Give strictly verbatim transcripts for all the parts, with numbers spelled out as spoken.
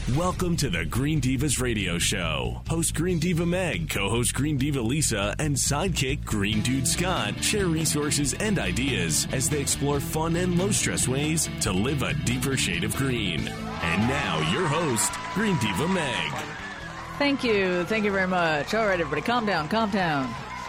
Welcome to the Green Divas Radio Show. Host Green Diva Meg, co-host Green Diva Lisa, and sidekick Green Dude Scott share resources and ideas as they explore fun and low-stress ways to live a deeper shade of green. And now, your host, Green Diva Meg. Thank you. Thank you very much. All right, everybody, calm down, calm down.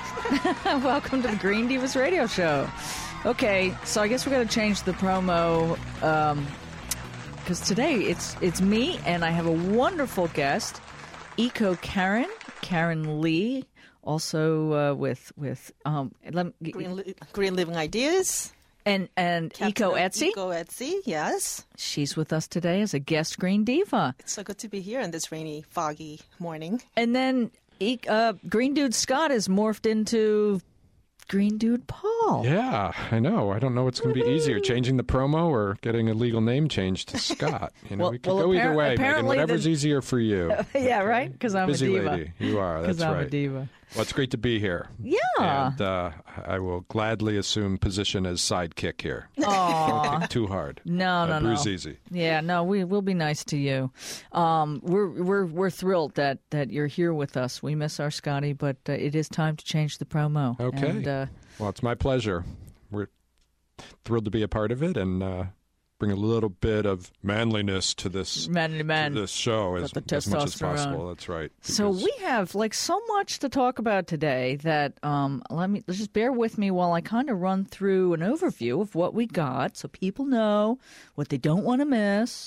Welcome to the Green Divas Radio Show. Okay, so I guess we're going to change the promo, um, because today it's it's me, and I have a wonderful guest, Eco Karen, Karen Lee, also uh, with with um, let me, Green, li- Green Living Ideas. And and Captain Eco Etsy. Eco Etsy, yes. She's with us today as a guest Green Diva. It's so good to be here on this rainy, foggy morning. And then uh, Green Dude Scott is morphed into Green Dude Paul. Yeah, I know. I don't know what's going to be easier, changing the promo or getting a legal name change to Scott. You know, well, we could well, go either appar- way, Megan. Whatever's the... easier for you. Yeah, right? Because I'm Busy a diva. lady. You are. That's I'm right. a diva. Well, it's great to be here. Yeah. And uh, I will gladly assume position as sidekick here. Aww. Don't kick too hard. No, no, uh, no. Bruise easy. Yeah, no, we will be nice to you. Um, we're we're we're thrilled that, that you're here with us. We miss our Scotty, but uh, it is time to change the promo. Okay. And, uh, well, it's my pleasure. We're thrilled to be a part of it and uh, bring a little bit of manliness to this manly man. to this show as, the as much as testosterone. possible. That's right. So because- we have like so much to talk about today that um, let me let's just bear with me while I kind of run through an overview of what we got, so people know what they don't want to miss.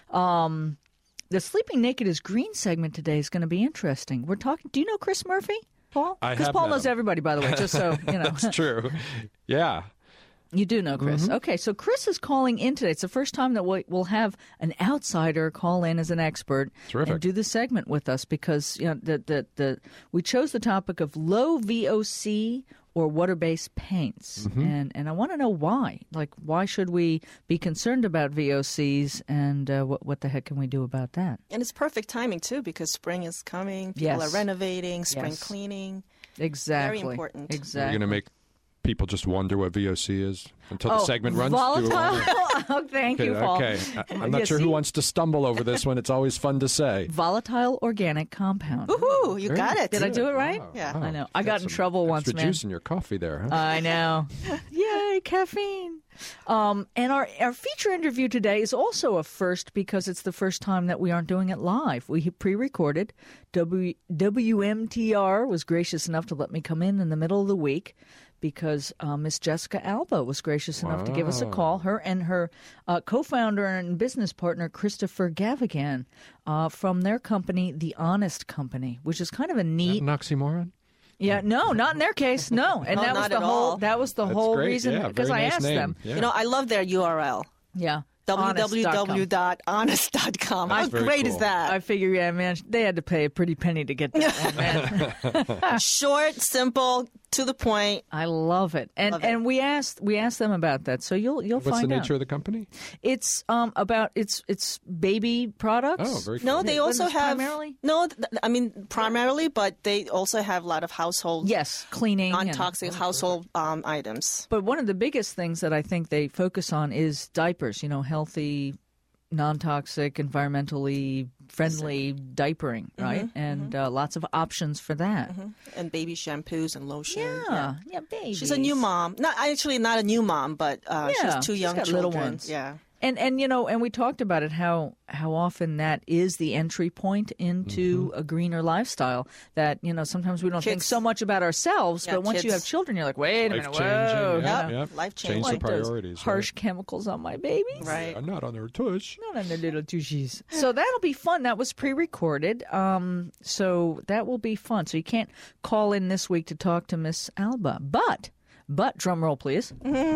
Um, the Sleeping Naked is Green segment today is going to be interesting. We're talking. Do you know Chris Murphy, Paul? I Because have Paul met knows him. everybody, by the way. Just so you know. That's true. Yeah. You do know Chris. Mm-hmm. Okay, so Chris is calling in today. It's the first time that we- we'll have an outsider call in as an expert Terrific. and do the segment with us because you know the, the, the, we chose the topic of low V O C or water-based paints. Mm-hmm. And and I want to know why. Like, why should we be concerned about V O Cs and uh, what, what the heck can we do about that? And it's perfect timing, too, because spring is coming. People Yes. are renovating, spring Yes. cleaning. Exactly. Very important. You're Exactly. going to make people just wonder what V O C is until the Oh, segment runs. volatile. Do we wanna- Oh, thank Okay, you, Paul. okay. I- I'm not Yeah, sure see? who wants to stumble over this one. It's always fun to say. Volatile organic compound. Woohoo! You got it. Did I do it right? Wow, Yeah. wow. I know. I got in Some trouble once, extra man. juice in your coffee there, huh? I know. Yay, caffeine. Um, and our, our feature interview today is also a first because it's the first time that we aren't doing it live. We pre-recorded. W- W M T R was gracious enough to let me come in in the middle of the week because uh, Miss Jessica Alba was gracious enough to give us a call. Her and her uh, co-founder and business partner, Christopher Gavigan, uh, from their company, The Honest Company, which is kind of a Is neat... that an oxymoron? Yeah, no, not in their case, no. And No, that was not the at whole. all. That was the That's whole great. reason Yeah, because very I nice asked name. them. Yeah. You know, I love their U R L. Yeah, w honest w dot com. w dot honest dot com. How very great cool. is that? I figure, yeah, man, they had to pay a pretty penny to get that one, man. Short, simple, to the point. I love it, and Love it. and we asked we asked them about that, so you'll you'll What's find the out. nature of the company? It's um about it's it's baby products. Oh, very cool. No, they But also it's have primarily? no. Th- I mean, primarily, but they also have a lot of household, Yes, cleaning, and- non-toxic household um, items. But one of the biggest things that I think they focus on is diapers. You know, healthy, non-toxic, environmentally friendly diapering, right? And Uh, lots of options for that. And baby shampoos and lotion. Yeah, yeah, baby. She's a new mom. Not actually not a new mom, but uh, Yeah, she has two she's young got children. little ones. Yeah. And and you know, and we talked about it how how often that is the entry point into Mm-hmm. a greener lifestyle. That you know sometimes we don't think Kids- so much about ourselves, Yeah, but once you have have children, you're like, wait a Life minute, changing. whoa, Yeah, you know, yeah. Life Change changing. the like those priorities. harsh chemicals on my babies. Right. I'm not on their tush. Not on the little tushies. So that'll be fun. That was pre-recorded. Um, so that will be fun. So you can't call in this week to talk to Miss Alba, but. But, drum roll, please.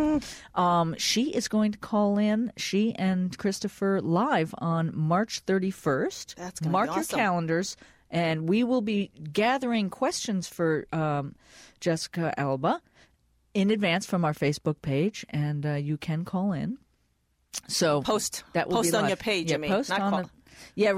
Um, she is going to call in, she and Christopher, live on March thirty-first. That's gonna be Mark your awesome. calendars. And we will be gathering questions for um, Jessica Alba in advance from our Facebook page, and uh, you can call in. So Post. that will Post be on live. your page, Yeah, I mean, post not on call. the, yeah, right.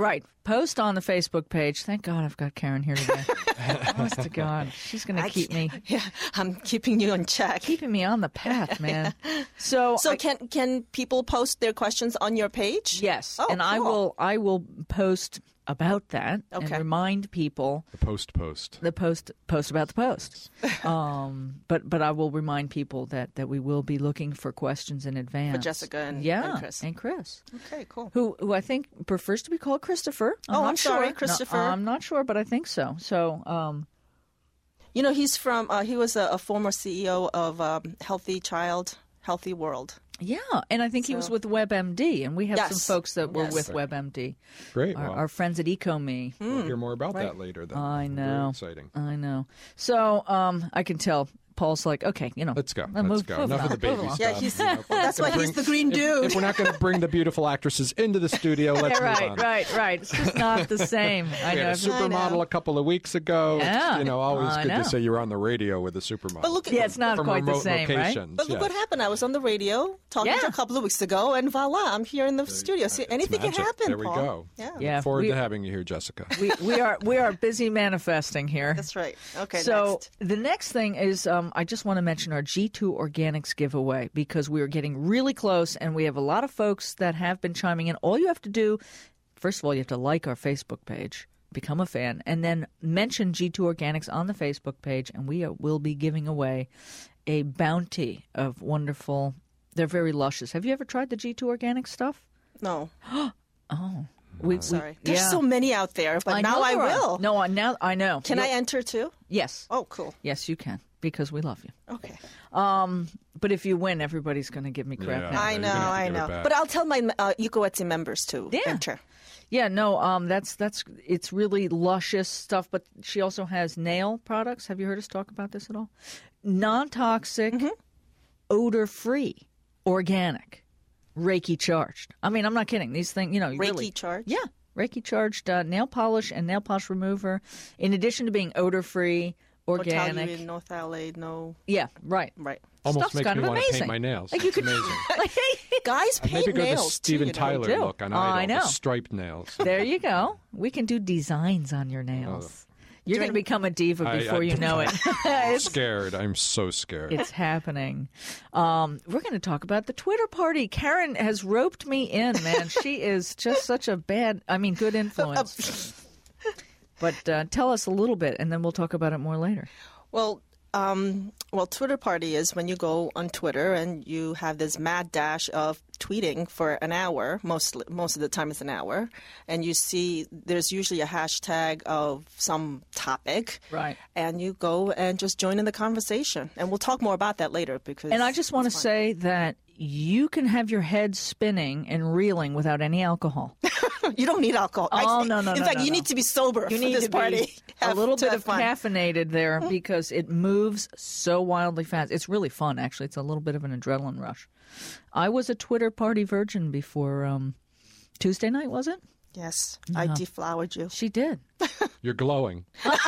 post on the Facebook page. Thank God I've got Karen here today. Honest to God, she's going to keep me. Yeah, I'm keeping you in check. Keeping me on the path, man. So, So I, can can people post their questions on your page? yes, Oh, and I cool. will I will post about that and Okay. remind people The post post. the post post about the post. um, but but I will remind people that, that we will be looking for questions in advance For Jessica and- yeah, and Chris. and Chris, Okay, cool. who who I think prefers to be called Christopher. Oh, not I'm sorry, sure. Christopher. No, I'm not sure, but I think so. So. Um, You know, he's from. Uh, he was a, a former C E O of um, Healthy Child, Healthy World. Yeah, and I think he was So- with WebMD, and we have Yes. some folks that were Yes. with WebMD. Great. Our, Well, our friends at EcoMe. we'll hear more about that later. Then. I know. Very exciting. I know. So um, I can tell Paul's like, okay, you know, Let's go. uh, Let's move- go. move Enough along, of the move baby along. stuff. Yeah, he's- you know. That's why he's the green dude. If we're not going to bring the beautiful actresses into the studio, let's Yeah, move right, on. right, right. It's just not the same. I We know. had a supermodel know. a couple of weeks ago. It's, Yeah, you know, always I good know. to say you were on the radio with a supermodel. But look, at, Yeah, it's not From quite the remote same, right? locations. But look yes. what happened. I was on the radio talking to Yeah. you a couple of weeks ago, and voila, I'm here in the studio. See, anything can magic. happen. There we Paul. go. Yeah, Yeah, Look forward we, to having you here, Jessica. we we are we are busy manifesting here. that's right. Okay, So next. the next thing is, um, I just want to mention our G two Organics giveaway because we are getting really close, and we have a lot of folks that have been chiming in. All you have to do, first of all, you have to like our Facebook page, become a fan, and then mention G two Organics on the Facebook page, and we are, will be giving away a bounty of wonderful. They're very luscious. Have you ever tried the G two Organic stuff? No, We, we- sorry. There's yeah. so many out there, but I now know I there are. will. No, I now I know. Can I You'll- enter too? Yes. Oh, cool. Yes, you can because we love you. Okay. But if you win, everybody's going to give me crap. Yeah. now. I you're know, gonna have to I give it know. back. But I'll tell my uh, Ecoetsy members to Yeah. enter. Yeah, no, um, that's that's it's really luscious stuff. But she also has nail products. Have you heard us talk about this at all? Non-toxic, odor-free, organic, Reiki charged. I mean, I'm not kidding. These things, you know, Reiki really, charged? Yeah, Reiki charged uh, nail polish and nail polish remover. In addition to being odor-free, organic. Toluene, no phthalate, no. Yeah, right. Right. Almost Stuff's makes kind me of want to amazing. paint my nails. Like you It's could, amazing. Guys paint Maybe go nails the Steven too, you know. Tyler do. look on Oh, Idol, I know. the striped nails. There you go. We can do designs on your nails. You're going to become a diva I- before I- you know it. I'm it's, scared. I'm so scared. it's happening. Um, we're going to talk about the Twitter party. Karen has roped me in, man. She is just such a bad, I mean, good influence. But uh, tell us a little bit, and then we'll talk about it more later. Well, um, well, Twitter party is when you go on Twitter and you have this mad dash of tweeting for an hour. Most most of the time, it's an hour, and you see there's usually a hashtag of some topic, Right. And you go and just join in the conversation, and we'll talk more about that later. Because And I just want to it's fun. say that you can have your head spinning and reeling without any alcohol. you don't need alcohol. Oh, I, no, no, In no, fact, no, you no. need to be sober You for need this to be party. a Have- little to bit have of fun. caffeinated there because it moves so wildly fast. It's really fun, actually. It's a little bit of an adrenaline rush. I was a Twitter party virgin before um, Tuesday night, was it? Yes, I deflowered you. She did. You're glowing.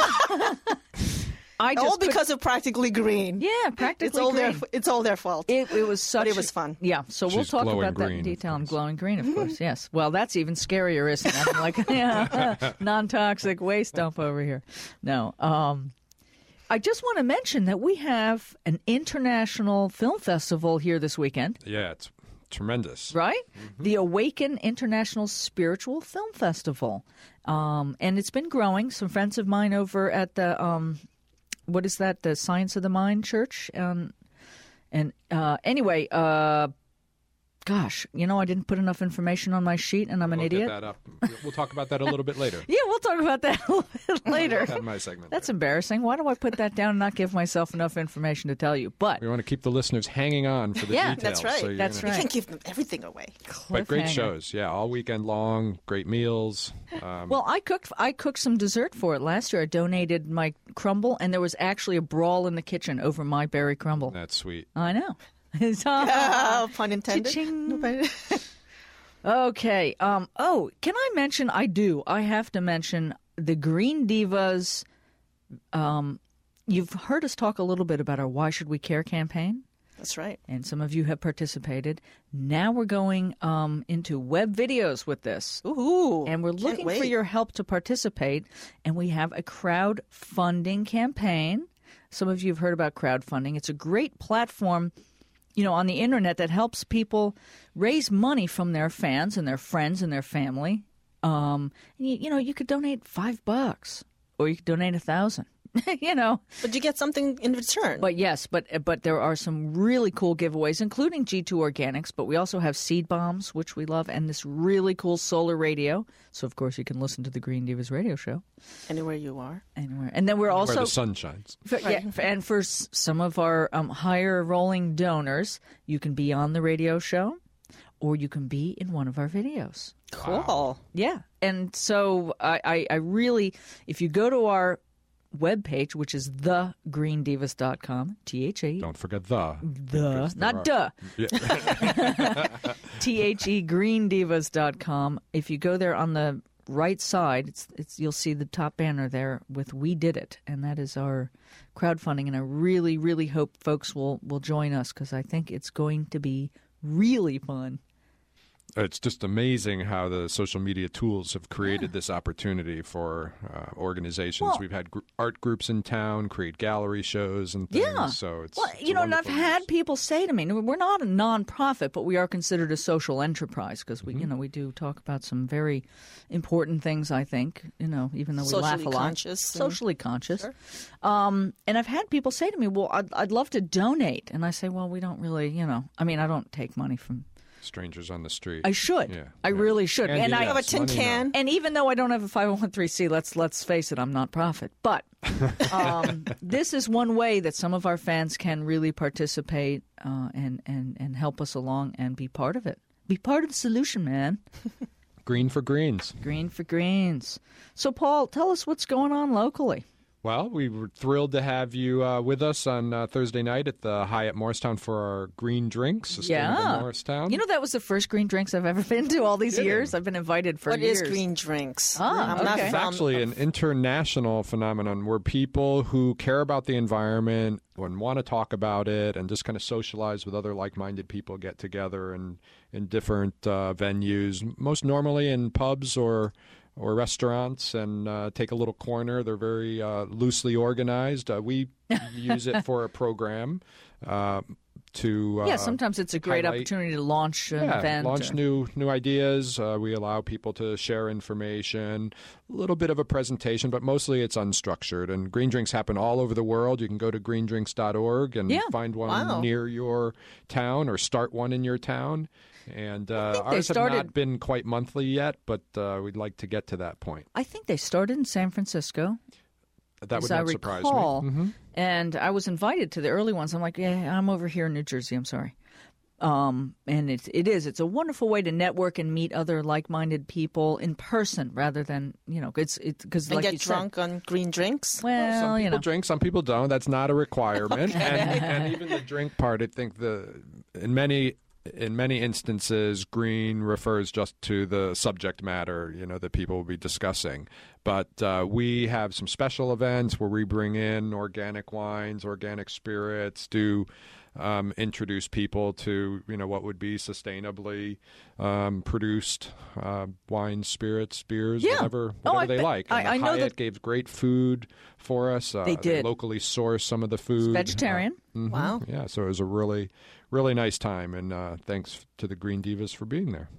I just All could- because of Practically Green. yeah, practically It's all their green. it's all their fault. It, it was such. it was fun. Yeah, so we'll She's talk glowing about that in green, detail. of I'm course. glowing green, of course. Yes. Well, that's even scarier, isn't it? I'm like, yeah, non-toxic waste dump over here. No. Um, I just want to mention that we have an international film festival here this weekend, Yeah, it's tremendous. right? The Awaken International Spiritual Film Festival, um, and it's been growing. Some friends of mine over at the. Um, what is that? The Science of the Mind Church. Um, and uh, anyway, uh, gosh, you know, I didn't put enough information on my sheet, and I'm an We'll idiot. Get that up. We'll talk about that a little bit later. Yeah, we'll talk about that a little bit later. That's my segment. That's embarrassing. Why do I put that down and not give myself enough information to tell you? But We want to keep the listeners hanging on for the Yeah, details. that's right. so you're That's gonna- You right. can't give them everything away. But great cliffhanger. shows. Yeah, all weekend long. Great meals. Um, Well, I cooked. I cooked some dessert for it last year. I donated my crumble, and there was actually a brawl in the kitchen over my berry crumble. that's sweet. I know. Oh, pun intended. Cha-ching. No pun- Okay. Um. Oh, can I mention? I do. I have to mention the Green Divas. Um, you've heard us talk a little bit about our "Why Should We Care" campaign. That's right. And some of you have participated. Now we're going um, into web videos with this. Ooh. And we're can't looking for wait. your help to participate. And we have a crowdfunding campaign. Some of you have heard about crowdfunding. It's a great platform, you know, on the internet that helps people raise money from their fans and their friends and their family. Um, and you, you know, you could donate five bucks or you could donate a thousand. You know, But you get something in return. but yes, but but there are some really cool giveaways, including G two Organics. But we also have seed bombs, which we love, and this really cool solar radio. So of course you can listen to the Green Divas radio show Anywhere you are. anywhere. And then we're Where also the sun shines. for, yeah, for- and for s- some of our um, higher rolling donors, you can be on the radio show, or you can be in one of our videos. Cool. Yeah, and so I, I, I really, if you go to our webpage, which is the green divas dot com, T H A, Don't forget the. the, because not there duh, T H E green divas dot com. If you go there on the right side, it's, it's you'll see the top banner there with We Did It, and that is our crowdfunding, and I really, really hope folks will, will join us because I think it's going to be really fun. It's just amazing how the social media tools have created this opportunity for uh, organizations. Well- We've had gr- art groups in town create gallery shows and things. Yeah. So it's, Well, it's you know, and I've wonderful had use. people say to me, we're not a nonprofit, but we are considered a social enterprise because we, Mm-hmm. you know, we do talk about some very important things. I think, you know, even though we laugh Socially a lot, conscious and- socially conscious. Um, and I've had people say to me, "Well, I'd, I'd love to donate," and I say, "Well, we don't really, you know, I mean, I don't take money from. Strangers on the street. I should, Yeah, I yeah. really should, And and you I You have a tin money now. can. And even though I don't have a five oh one c three, let's let's face it, I'm not profit. But um, this is one way that some of our fans can really participate uh, and, and, and help us along and be part of it. Be part of the solution, man. Green for greens. Green for greens. So, Paul, tell us what's going on locally. Well, we were thrilled to have you uh, with us on uh, Thursday night at the Hyatt Morristown for our green drinks, Sustainable Yeah. Morristown. You know, that was the first green drinks I've ever been to all these Kidding. years. I've been invited for What years. is green drinks? Ah, I'm not okay. It's from actually an international phenomenon where people who care about the environment and want to talk about it and just kind of socialize with other like-minded people get together in, in different uh, venues, most normally in pubs or or restaurants, and uh, take a little corner. They're very uh, loosely organized. Uh, we use it for a program uh, to uh, Yeah, sometimes it's a great highlight- opportunity to launch an yeah, event. launch or- new new ideas. Uh, we allow people to share information, a little bit of a presentation, but mostly it's unstructured. And green drinks happen all over the world. You can go to green drinks dot org and Yeah. find one Wow. near your town or start one in your town. And uh, think they ours have started- not been quite monthly yet, but uh, we'd like to get to that point. I think they started in San Francisco. That as would I not surprise recall, me. Mhm. and I was invited to the early ones. I'm like, yeah, I'm over here in New Jersey. I'm sorry. Um, and it, it is. It's a wonderful way to network and meet other like-minded people in person rather than, you know, it's because and like get you said- drunk on green drinks. well, Some you people know, drink, some people don't. That's not a requirement. and, and even the drink part, I think the in many in many instances, green refers just to the subject matter, you know, that people will be discussing. But uh, we have some special events where we bring in organic wines, organic spirits, do um, introduce people to, you know, what would be sustainably um, produced uh, wines, spirits, beers, Yeah. whatever, Oh, whatever I they bet- like. I- And I the know Hyatt that- gave great food for us. Uh, They did. locally sourced some of the food. vegetarian. Uh, mhm. Wow. Yeah, so it was a really, really nice time, and uh, thanks to the Green Divas for being there.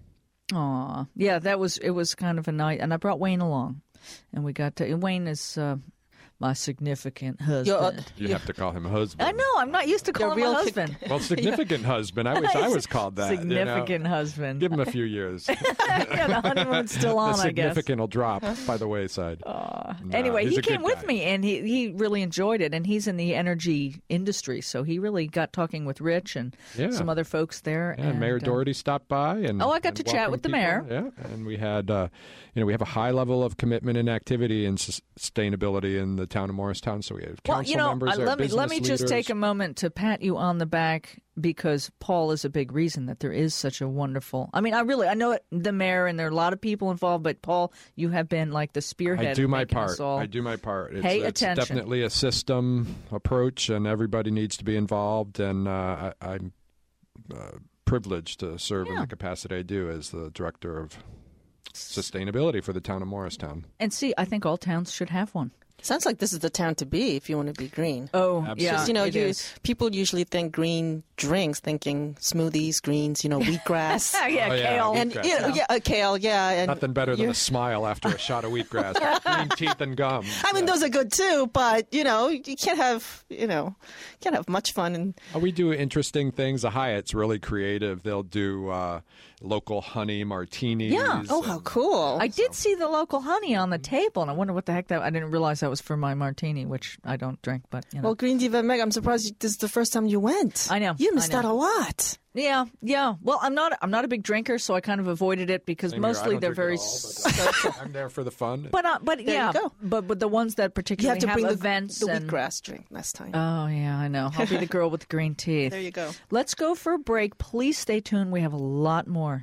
Aw, yeah, that was it. Was kind of a night, and I brought Wayne along, and we got to. And Wayne is uh, my significant husband. You're, uh, You have to call him husband. I know. I'm not used to calling him real a kick- husband. Well, significant husband. I wish I was called that. you know. Significant husband. Give him a few years. Yeah, the honeymoon's still on, the I guess. significant will drop by the wayside. Uh, No, anyway, he's he a came good with guy. me, and he, he really enjoyed it. And he's in the energy industry, so he really got talking with Rich and Yeah. some other folks there. Yeah, and Mayor uh, Doherty stopped by, and Oh, I got and to chat welcomed with the people. mayor. Yeah, and we had, uh, you know, we have a high level of commitment and activity and sus- sustainability in the town of Morristown. So we have Well, council you know, members uh, there, let me let business me just leaders. take a moment to pat you on the back because Paul is a big reason that there is such a wonderful. I mean, I really I know it, the mayor and there are a lot of people involved, but Paul, you have been like the spearhead. I do of my making part. us all I do my part. It's, pay it's attention. definitely a system approach, and everybody needs to be involved. And uh, I, I'm uh, privileged to serve in Yeah. the capacity I do as the director of sustainability for the town of Morristown. And see, I think all towns should have one. Sounds like this is the town to be if you want to be green. Oh, Absolutely. yeah, Because, you know, it you, is. people usually think green drinks, thinking smoothies, greens, you know, wheatgrass. yeah, Oh, yeah. kale. And Wheatgrass, you know, yeah, uh, kale, yeah, and Nothing better than you're- a smile after a shot of wheatgrass, green teeth and gum. I mean, those are good too, but you know, you can't have, you know, can't have much fun. And Uh, We do interesting things. The Hyatt's really creative. They'll do uh, local honey martinis. Yeah. oh, how and- cool! I did see the local honey on the table, and I wonder what the heck that. I didn't realize that was for my martini, which I don't drink, but you know. Well, Green Diva Meg, I'm surprised you- this is the first time you went. I know, you missed I out know. a lot. Yeah, yeah. Well, I'm not. I'm not a big drinker, so I kind of avoided it because Same here. I mostly don't they're drink very. at all, but, uh, I'm there for the fun. But uh, but There you yeah, go. but but the ones that You particularly have to bring the, events the and wheatgrass drink next time. oh yeah, I know. I'll be the girl with the green teeth. there you go. Let's go for a break. Please stay tuned. We have a lot more.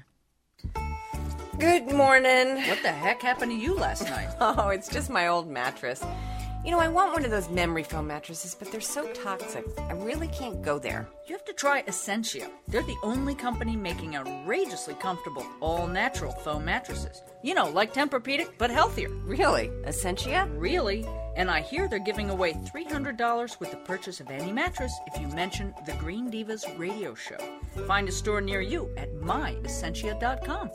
Good morning. What the heck happened to you last night? Oh, it's just my old mattress. You know, I want one of those memory foam mattresses, but they're so toxic. I really can't go there. You have to try Essentia. They're the only company making outrageously comfortable, all-natural foam mattresses. You know, like Tempur-Pedic, but healthier. Really? Essentia? Really? And I hear they're giving away three hundred dollars with the purchase of any mattress if you mention the Green Divas radio show. Find a store near you at my essentia dot com.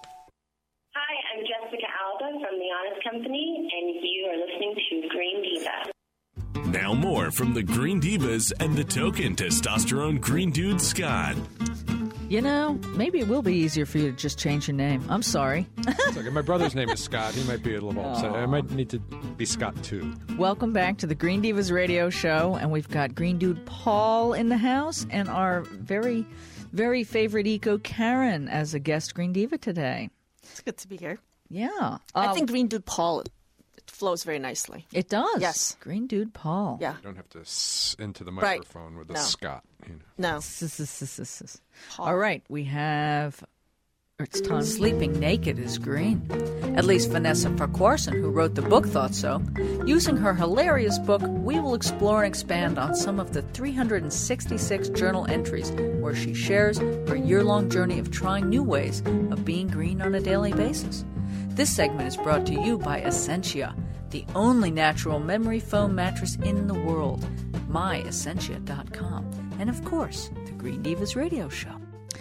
Hi, I'm Jessica Alba from The Honest Company, and you are listening to Green Diva. Now more from the Green Divas and the token testosterone green dude Scott. You know, maybe it will be easier for you to just change your name. I'm sorry. It's okay. My brother's name is Scott. He might be a little upset. I might need to be Scott too. Welcome back to the Green Divas radio show, and we've got Green Dude Paul in the house and our very, very favorite eco Karen as a guest Green Diva today. It's good to be here. Yeah. I Uh, think Green Dude Paul it flows very nicely. it does. Yes. Green Dude Paul. Yeah. You don't have to s into the Right. microphone with a No. Scott. You know. No. All right, we have. It's time. Sleeping Naked is green. At least Vanessa Farquharson, who wrote the book, thought so. Using her hilarious book, we will explore and expand on some of the three hundred sixty-six journal entries where she shares her year-long journey of trying new ways of being green on a daily basis. This segment is brought to you by Essentia, the only natural memory foam mattress in the world. my essentia dot com. And of course, the Green Divas radio show.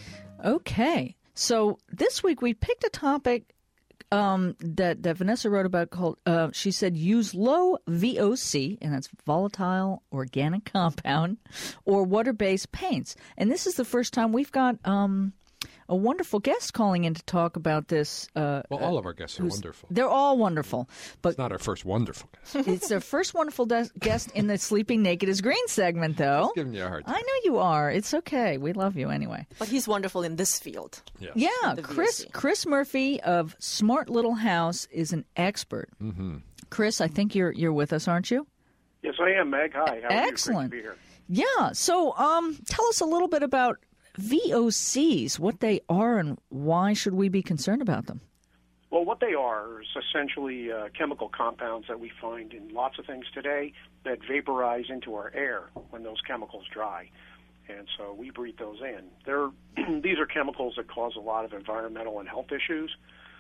Okay, so this week we picked a topic um, that, that Vanessa wrote about called, uh, she said, use low V O C, and that's volatile organic compound, or water-based paints. And this is the first time we've got um, a wonderful guest calling in to talk about this. Uh, Well, all of our guests are wonderful. they're all wonderful, but It's not our first wonderful guest. it's their first wonderful de- guest in the Sleeping Naked is Green segment, though. Just giving you a hard time. I know you are. It's okay. We love you anyway. But he's wonderful in this field. Yes. Yeah, The Chris V O C. Chris Murphy of Smart Little House is an expert. Mm-hmm. Chris, I think you're you're with us, aren't you? Yes, I am, Meg. Hi. How are Excellent. you? Great to be here. Yeah. So, um, tell us a little bit about V O Cs, what they are, and why should we be concerned about them? Well, what they are is essentially uh, chemical compounds that we find in lots of things today that vaporize into our air when those chemicals dry. And so we breathe those in. They're, these are chemicals that cause a lot of environmental and health issues.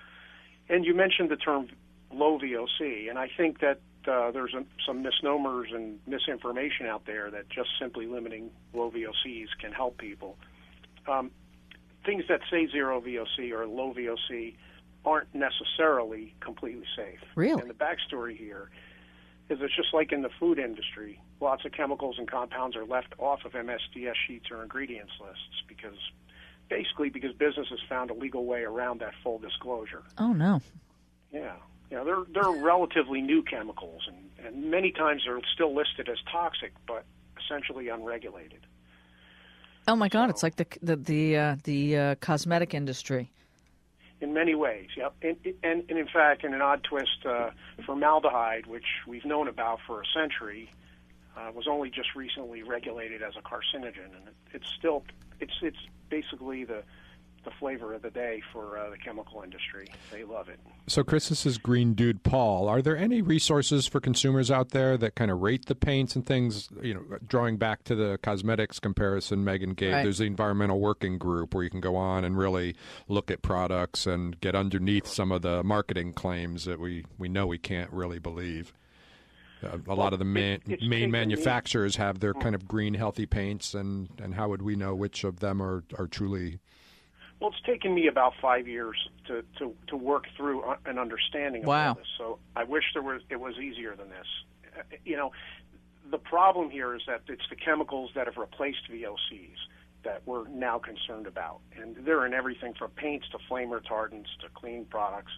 And you mentioned the term low V O C, and I think that uh, there's a, some misnomers and misinformation out there that just simply limiting low V O Cs can help people. Um, things that say zero V O C or low V O C aren't necessarily completely safe. Really? And the backstory here is it's just like in the food industry. Lots of chemicals and compounds are left off of M S D S sheets or ingredients lists because basically because businesses found a legal way around that full disclosure. Oh no. Yeah. Yeah, they're they're relatively new chemicals and, and many times they're still listed as toxic but essentially unregulated. Oh my God! It's like the the the uh, the uh, cosmetic industry. In many ways, yep. And, and, and in fact, in an odd twist, uh, formaldehyde, which we've known about for a century, uh, was only just recently regulated as a carcinogen, and it, it's still it's it's basically the the flavor of the day for uh, the chemical industry. They love it. So, Chris, this is Green Dude Paul. Are there any resources for consumers out there that kind of rate the paints and things? You know, drawing back to the cosmetics comparison Megan gave, Right. there's the Environmental Working Group where you can go on and really look at products and get underneath some of the marketing claims that we, we know we can't really believe. Uh, a lot of the man, it- it's main taken me- manufacturers have their kind of green, healthy paints, and, and how would we know which of them are, are truly... Well, it's taken me about five years to, to, to work through an understanding of Wow. all this. So I wish there was it was easier than this. Uh, You know, the problem here is that it's the chemicals that have replaced V O Cs that we're now concerned about, and they're in everything from paints to flame retardants to clean products.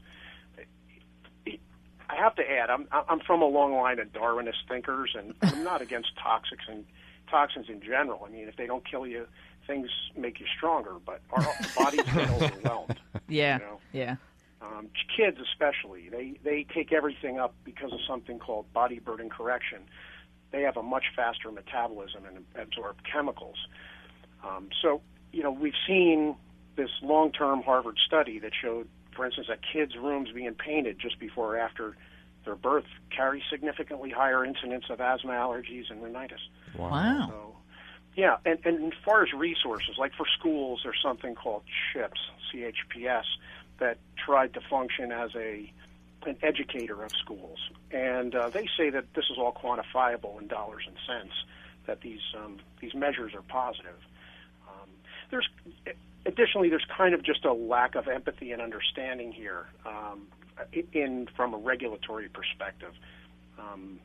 I have to add, I'm I'm from a long line of Darwinist thinkers, and I'm not against toxics and toxins in general. I mean, if they don't kill you, things make you stronger, but our bodies get overwhelmed. Yeah, You know? yeah. Um, kids especially, they, they take everything up because of something called body burden correction. They have a much faster metabolism and absorb chemicals. Um, so, you know, we've seen this long-term Harvard study that showed, for instance, that kids' rooms being painted just before or after their birth carry significantly higher incidence of asthma, allergies, and rhinitis. Wow. So, yeah, and, and as far as resources, like for schools, there's something called CHIPS, C H P S, that tried to function as a an educator of schools. And uh, they say that this is all quantifiable in dollars and cents, that these um, these measures are positive. Um, there's additionally, there's kind of just a lack of empathy and understanding here um, in from a regulatory perspective. Um,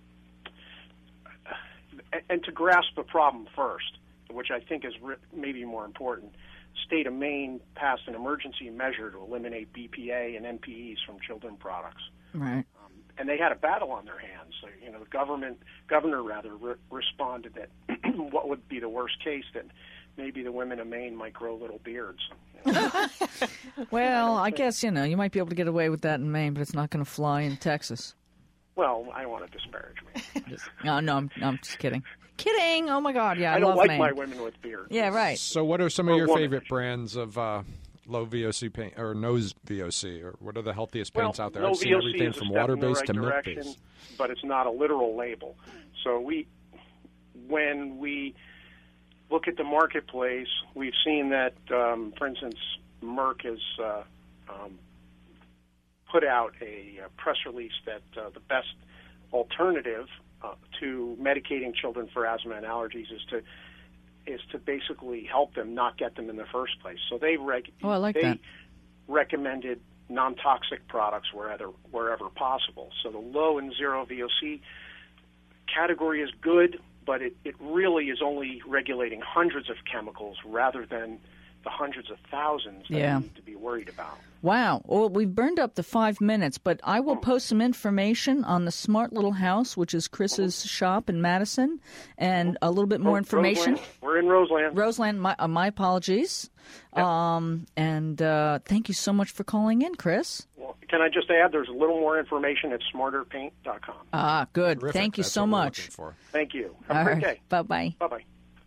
And to grasp the problem first, which I think is re- maybe more important, state of Maine passed an emergency measure to eliminate B P A and N P Es from children products. Right. Um, and they had a battle on their hands. So, you know, the government, governor rather, re- responded that what would be the worst case, that maybe the women of Maine might grow little beards. You know? Well, I guess, you know, you might be able to get away with that in Maine, but it's not going to fly in Texas. Well, I don't want to disparage me. No, no, I'm, I'm just kidding. Kidding! Oh, my God, yeah, I, I don't love like Maine. my women with beards. Yeah, right. So what are some of Or your woman. favorite brands of uh, low V O C paint or no V O C, or what are the healthiest paints well, out there? No I've seen V O C everything is a from step in the water-based right to direction, milk-based. but it's not a literal label. So we, when we look at the marketplace, we've seen that, um, for instance, Merck has uh, um, put out a, a press release that uh, the best alternative uh, to medicating children for asthma and allergies is to is to basically help them not get them in the first place. So they reg- Oh, I like they that. recommended non-toxic products wherever wherever possible. So the low and zero V O C category is good, but it, it really is only regulating hundreds of chemicals rather than the hundreds of thousands that Yeah. we need to be worried about. Wow. Well, we've burned up to five minutes, but I will post some information on the Smart Little House, which is Chris's shop in Madison, and a little bit more Ro- information. Roseland. We're in Roseland. Roseland, my, uh, my apologies. Um, and uh, thank you so much for calling in, Chris. Well, can I just add, there's a little more information at smarter paint dot com. Ah, good. Terrific. Thank you That's so what we're much. looking for. Thank you. Have All a great right. day. Bye-bye. Bye-bye.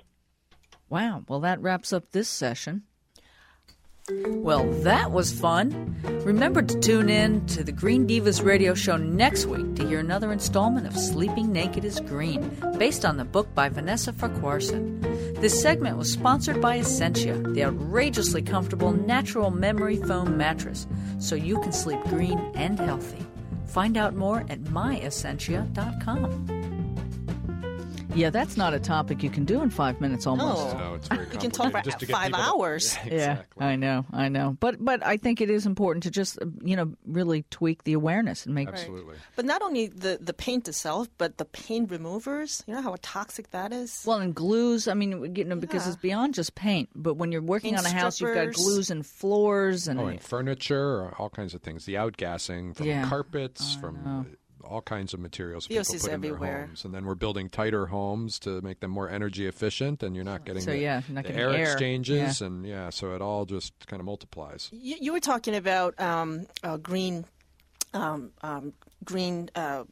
Wow. Well, that wraps up this session. Well, that was fun. Remember to tune in to the Green Divas radio show next week to hear another installment of Sleeping Naked is Green, based on the book by Vanessa Farquharson. This segment was sponsored by Essentia, the outrageously comfortable natural memory foam mattress, so you can sleep green and healthy. Find out more at my essentia dot com. Yeah, that's not a topic you can do in five minutes almost. No. No, it's very You can talk complicated. for Just to get five people to- hours. Yeah, Yeah, exactly. I know, I know. But but I think it is important to just, uh, you know, really tweak the awareness and make Absolutely. But not only the, the paint itself, but the paint removers. You know how toxic that is? well, and glues, I mean, you know, because Yeah. it's beyond just paint. But when you're working Paint on a house, you've got strippers. glues and floors and Oh, and furniture, all kinds of things. The outgassing from Yeah. carpets, from all kinds of materials V O people C's put in their everywhere. homes. And then we're building tighter homes to make them more energy efficient, and you're not getting So, the, yeah, you're not the getting air, air. exchanges. Yeah. And, yeah, so it all just kind of multiplies. You, you were talking about um, uh, green, um, um, green. Uh,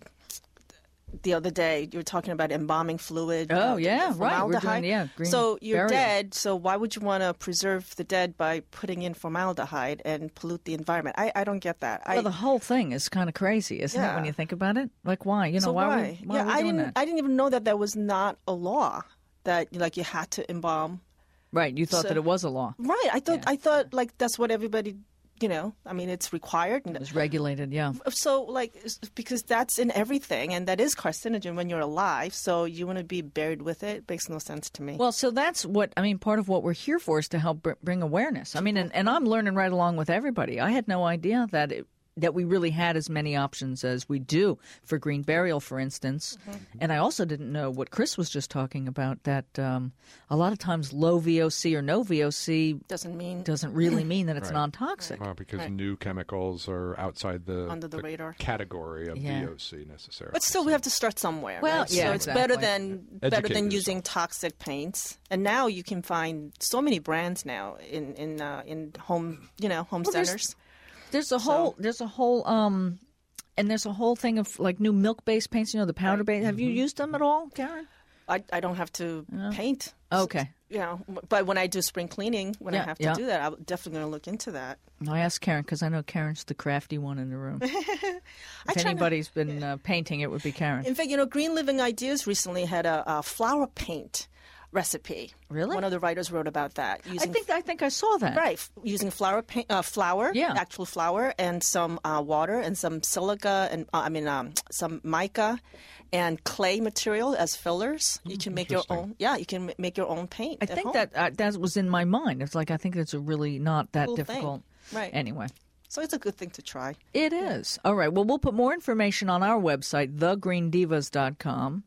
the other day, you were talking about embalming fluid. Oh, uh, yeah, right. We're formaldehyde. doing, yeah, green so you're burial. dead. So why would you want to preserve the dead by putting in formaldehyde and pollute the environment? I, I don't get that. I, Well, the whole thing is kind of crazy, isn't it, Yeah. when you think about it? Like, why? You know, so why? why? Are we, why yeah, are we I doing didn't. that? I didn't even know that there was not a law that like you had to embalm. Right, you thought So- that it was a law. Right. I thought. Yeah. I thought like that's what everybody. You know. I mean, it's required. It was regulated, yeah. So, like, s- because that's in everything, and that is carcinogen when you're alive. So you want to be buried with it? Makes no sense to me. Well, so that's what, I mean, part of what we're here for is to help br- bring awareness. I mean, and, and I'm learning right along with everybody. I had no idea that it, that we really had as many options as we do for green burial, for instance. Mm-hmm. And I also didn't know what Chris was just talking about, that um, a lot of times low V O C or no V O C doesn't mean doesn't really mean that it's Right. non-toxic. Well, because Right. new chemicals are outside the, Under the radar. category of Yeah. V O C necessarily. But still, we have to start somewhere. Well, right? yeah, so it's exactly. better than better Educate than yourself. using toxic paints. And now you can find so many brands now in in uh, in home you know home Well, there's- centers. There's a whole, there's a whole, um, and there's a whole thing of like new milk-based paints. You know, the powder-based. Have Mm-hmm. you used them at all, Karen? I, I don't have to paint. Okay. You know, but when I do spring cleaning, when Yeah, I have to yeah. do that, I'm definitely going to look into that. I asked Karen because I know Karen's the crafty one in the room. If try to- anybody's been uh, painting, it would be Karen. In fact, you know, Green Living Ideas recently had a, a flower paint recipe. Really? One of the writers wrote about that. I Using think I think I saw that. Right, f- using flour, paint, uh, flour, Yeah. actual flour, and some uh, water, and some silica, and uh, I mean um, some mica, and clay material as fillers. You can make your own. Yeah, you can m- make your own paint. I at think home. that uh, that was in my mind. It's like I think it's a really not that Cool thing. difficult. Right. Anyway. So it's a good thing to try. It is. All right. Well, we'll put more information on our website, the green divas dot com.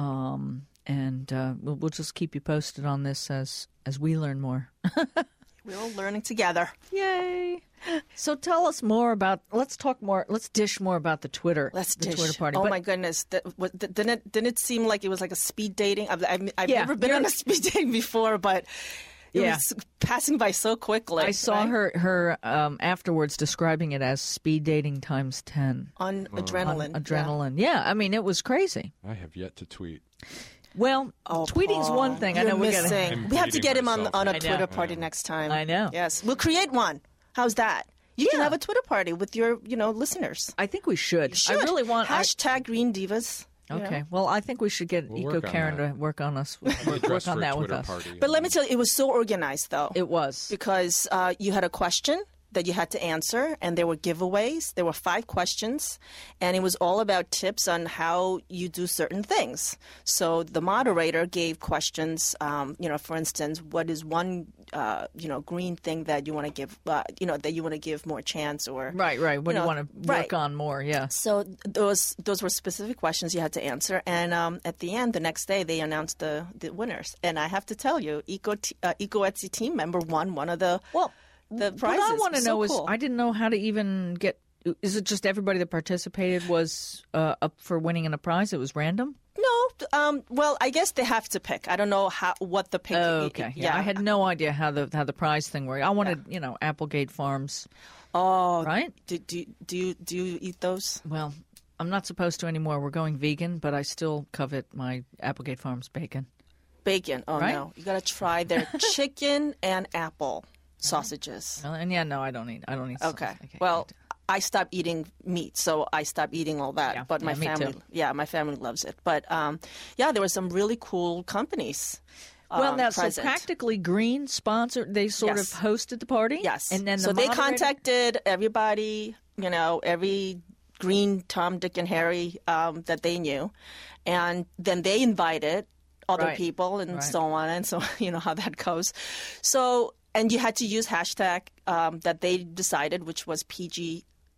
Um, and uh, we'll, we'll just keep you posted on this as, as we learn more. We're all learning together. Yay. So tell us more about, let's talk more, let's dish more about the Twitter. Let's the dish. Twitter party. Oh But- my goodness! That, what, th- didn't it, didn't it seem like it was like a speed dating? I've, I've, I've Yeah, never been you're- on a speed dating before, but it Yeah. was passing by so quickly. I saw right? her her um, afterwards describing it as speed dating times ten. on adrenaline. On adrenaline. Yeah. I mean, it was crazy. I have yet to tweet. Well, Oh, tweeting's Paul, one thing. I you're know we missing. got I'm We have to beating get him on myself. on a I know. Twitter party next time. I know. Yes, we'll create one. How's that? You can Yeah. have a Twitter party with your, you know, listeners. I think we should. Should. I really want. I- hashtag Green Divas. you okay. know. Well, I think we should get We'll Eco work on Karen that. to work on us. We'll Work, dress work on for a that with Twitter us. party. But let me tell you, it was so organized though. It was. because uh, you had a question that you had to answer, and there were giveaways. There were five questions, and it was all about tips on how you do certain things. So the moderator gave questions. Um, you know, for instance, what is one uh, you know green thing that you want to give? Uh, you know, that you want to give more chance or Right. Right. What you do you know, want to work right. on more? Yeah. So those those were specific questions you had to answer, and um, at the end, the next day, they announced the, the winners. And I have to tell you, Eco T- uh, Eco Etsy team member won one of the Well, the what prizes. I want to So know cool. is, I didn't know how to even get. Is it just everybody that participated was uh, up for winning in a prize? It was random. No, um, well, I guess they have to pick. I don't know how what the pick. Oh, okay. Yeah. I had no idea how the how the prize thing worked. I wanted, you know, Applegate Farms. Oh, Right? Do, do do you do you eat those? Well, I'm not supposed to anymore. We're going vegan, but I still covet my Applegate Farms bacon. Bacon? Oh Right? no, you gotta try their chicken and apple sausages. Well, and yeah, no, I don't eat. I don't eat. sauce. Okay. I can't Well, eat. I stopped eating meat, so I stopped eating all that. Yeah. But my Yeah, me family, too. yeah, my family loves it. But um, yeah, there were some really cool companies. Well, um, now, present. so Practically Green sponsored. They sort Yes. of hosted the party. Yes. and then so the they moderator- contacted everybody, you know, every green Tom, Dick, and Harry um, that they knew, and then they invited other Right. people and Right. so on, and so you know how that goes. So and you had to use hashtag um, that they decided, which was P G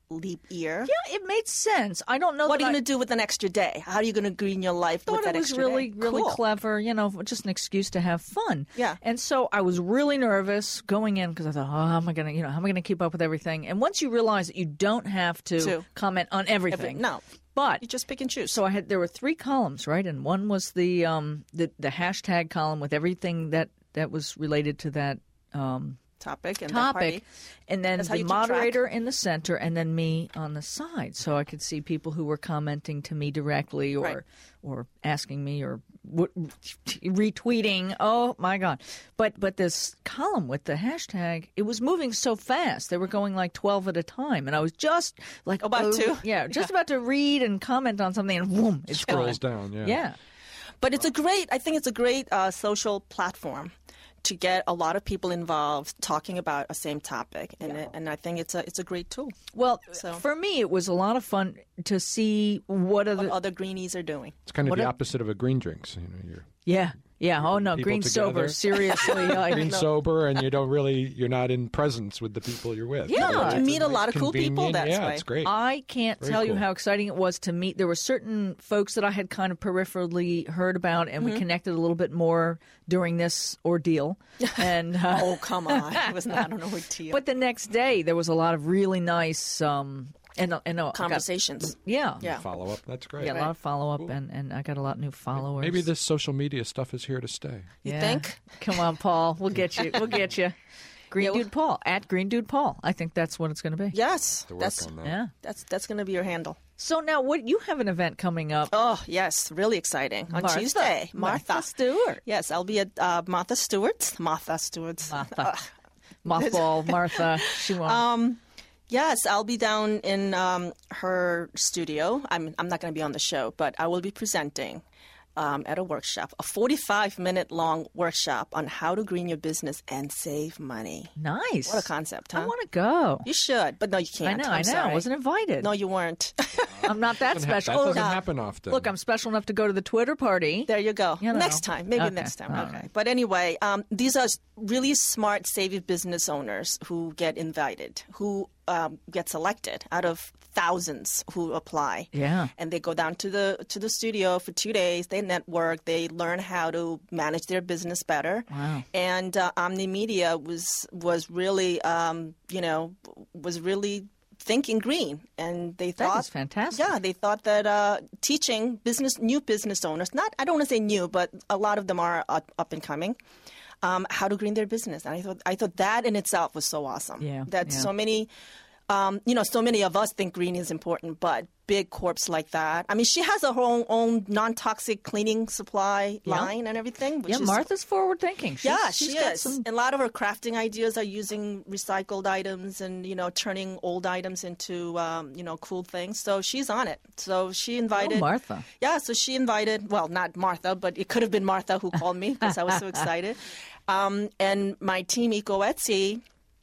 leap year. Yeah, it made sense. I don't know. What are that you I- going to do with an extra day? How are you going to green your life thought with that it was extra really, day? really Cool. clever, you know, just an excuse to have fun. Yeah. And so I was really nervous going in because I thought, oh, how am I going to, you know, how am I going to keep up with everything? And once you realize that you don't have to To. comment on everything. Every- no. But You just pick and choose. so I had there were three columns, right? And one was the um the, the hashtag column with everything that, that was related to that um topic and that topic, party. and then That's how the you keep track. moderator in the center, and then me on the side, so I could see people who were commenting to me directly, or Right. or asking me, or w- retweeting. Oh my God! But but this column with the hashtag, it was moving so fast. They were going like twelve at a time, and I was just like About oh, to? yeah, just about to read and comment on something, and boom, it's Scrolls gone. down, yeah. Yeah. But it's a great, I think it's a great uh, social platform to get a lot of people involved talking about a same topic, and it, and I think it's a it's a great tool. Well, So- for me, it was a lot of fun to see what are What the other greenies are doing. It's kind of What the a- opposite of a green drinks. You know, you're yeah. Yeah. Oh no, people green sober. together. Seriously, I green sober, and you don't really, you're not in presence with the people you're with. Yeah. So You it's meet a nice, lot of cool people convenient- that yeah, way. it's great. I can't Very tell you cool. how exciting it was to meet. There were certain folks that I had kind of peripherally heard about, and we connected a little bit more during this ordeal. And uh, Oh come on, it was not an ordeal. but the next day, there was a lot of really nice um, and and uh, I got- Conversations. yeah, Yeah. Follow up, that's great. yeah, a lot of follow up, and, and I got a lot of new followers. Maybe this social media stuff is here to stay. You Yeah. think? Come on, Paul. We'll get you. We'll get you. Green Yeah, well- Dude Paul at Green Dude Paul. I think that's what it's going to be. Yes, To work that's on that. Yeah. that's that's going to be your handle. So now, what you have an event coming up? Oh yes, really exciting on Martha. Tuesday. Martha Stewart. Yes, I'll be at uh, Martha Stewart's. Martha Stewart's. Martha. Mothball, Martha. She won't. Um, yes, I'll be down in um, her studio. I'm I'm not going to be on the show, but I will be presenting um, at a workshop, a forty-five minute long workshop on how to green your business and save money. Nice. What a concept, huh? I want to go. You should, but no, you I can't. know, I'm I know. sorry. I wasn't invited. No, you weren't. I'm not that Doesn't ha- special. that Oh, doesn't no. happen often. Look, I'm special enough to go to the Twitter party. There you go. You know. Next time, maybe Okay. next time. All Okay. right. But anyway, um, these are really smart, savvy business owners who get invited, who um, get selected out of thousands who apply. Yeah. And they go down to the to the studio for two days. They network. They learn how to manage their business better. Wow. And uh, Omni Media was was really, um, you know, was really thinking green, and they That thought is fantastic. Yeah, they thought that uh, teaching business new business owners, not I don't want to say new, but a lot of them are up, up and coming, um, how to green their business. And I thought I thought that in itself was so awesome. Yeah, that yeah. so many. Um, you know, so many of us think green is important, but big corps like that. I mean, she has her own, own non-toxic cleaning supply Yeah. line and everything. Which Yeah, is, Martha's forward thinking. She's, yeah, she's she got is. some- And a lot of her crafting ideas are using recycled items and, you know, turning old items into, um, you know, cool things. So she's on it. So she invited. Oh, Martha. Yeah, so she invited, well, not Martha, but it could have been Martha who called me because I was so excited. Um, and my team, Eco Etsy,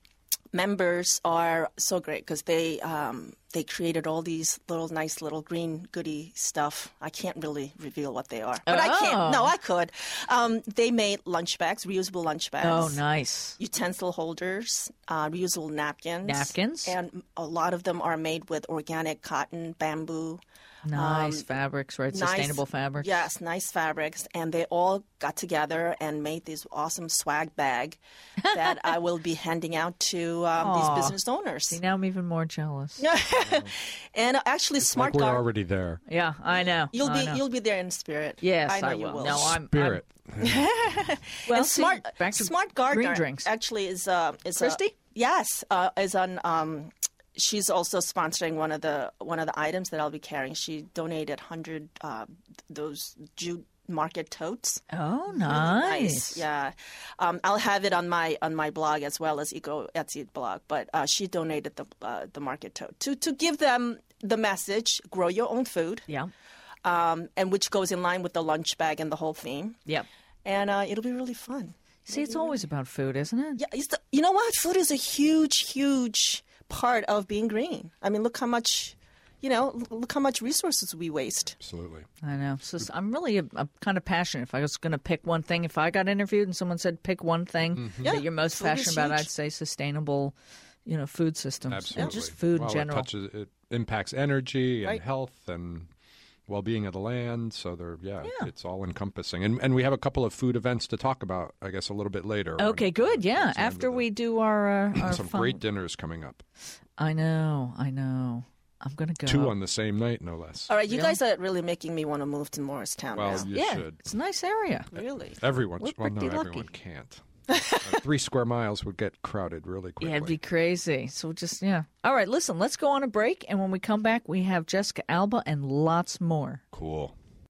members are so great because they um, they created all these little nice little green goodie stuff. I can't really reveal what they are, but I Oh. can't. No, I could. Um, they made lunch bags, reusable lunch bags. Oh, nice. Utensil holders, uh, reusable napkins. Napkins. And a lot of them are made with organic cotton, bamboo. Nice fabrics, right? Um, nice- Sustainable fabrics. Yes, nice fabrics. And they all got together and made this awesome swag bag that I will be handing out to um, Aw. these business owners. See, now I'm even more jealous. And actually, Smart like we're Gar- already there. Yeah, I know. You'll I be know. you'll be there in spirit. Yes, I know I you will. will. No, I'm Spirit. I'm- well, and see, smart back to smart gardener green drinks. actually is uh, is Christy? Uh, yes, uh, is on. Um, she's also sponsoring one of the one of the items that I'll be carrying. She donated hundred uh, those jute market totes. Oh, Really nice. Yeah, um, I'll have it on my on my blog as well as Eco Etsy blog. But uh, she donated the uh, the market tote to to give them the message: grow your own food. Yeah. Um, and which goes in line with the lunch bag and the whole theme. Yep. And uh, it'll be really fun. See, it's always about food, isn't it? Yeah, it's the, you know what? Food is a huge, huge part of being green. I mean, look how much, you know, look how much resources we waste. Absolutely. I know. So s- I'm really a, a kind of passionate. If I was going to pick one thing, if I got interviewed and someone said pick one thing Yeah, that you're most food is passionate about, huge. I'd say sustainable, you know, food systems. Absolutely. And just food well, in general. It, touches, it impacts energy and Right. health and well-being of the land. So they're yeah, Yeah. it's all encompassing. And and we have a couple of food events to talk about, I guess, a little bit later. Okay, on, good. uh, Yeah, towards the end after of the- we do our, uh, our some fun- great dinners coming up. I know, I know. I'm going to go. Two on the same night, no less. All right, you Really? guys are really making me want to move to Morristown Well, now. you yeah, should. it's a nice area. Really? Everyone, We're well, no, pretty everyone lucky. can't. Uh, three square miles would get crowded really quickly. Yeah, it'd be crazy. So just, yeah. All right, listen, let's go on a break. And when we come back, we have Jessica Alba and lots more. Cool.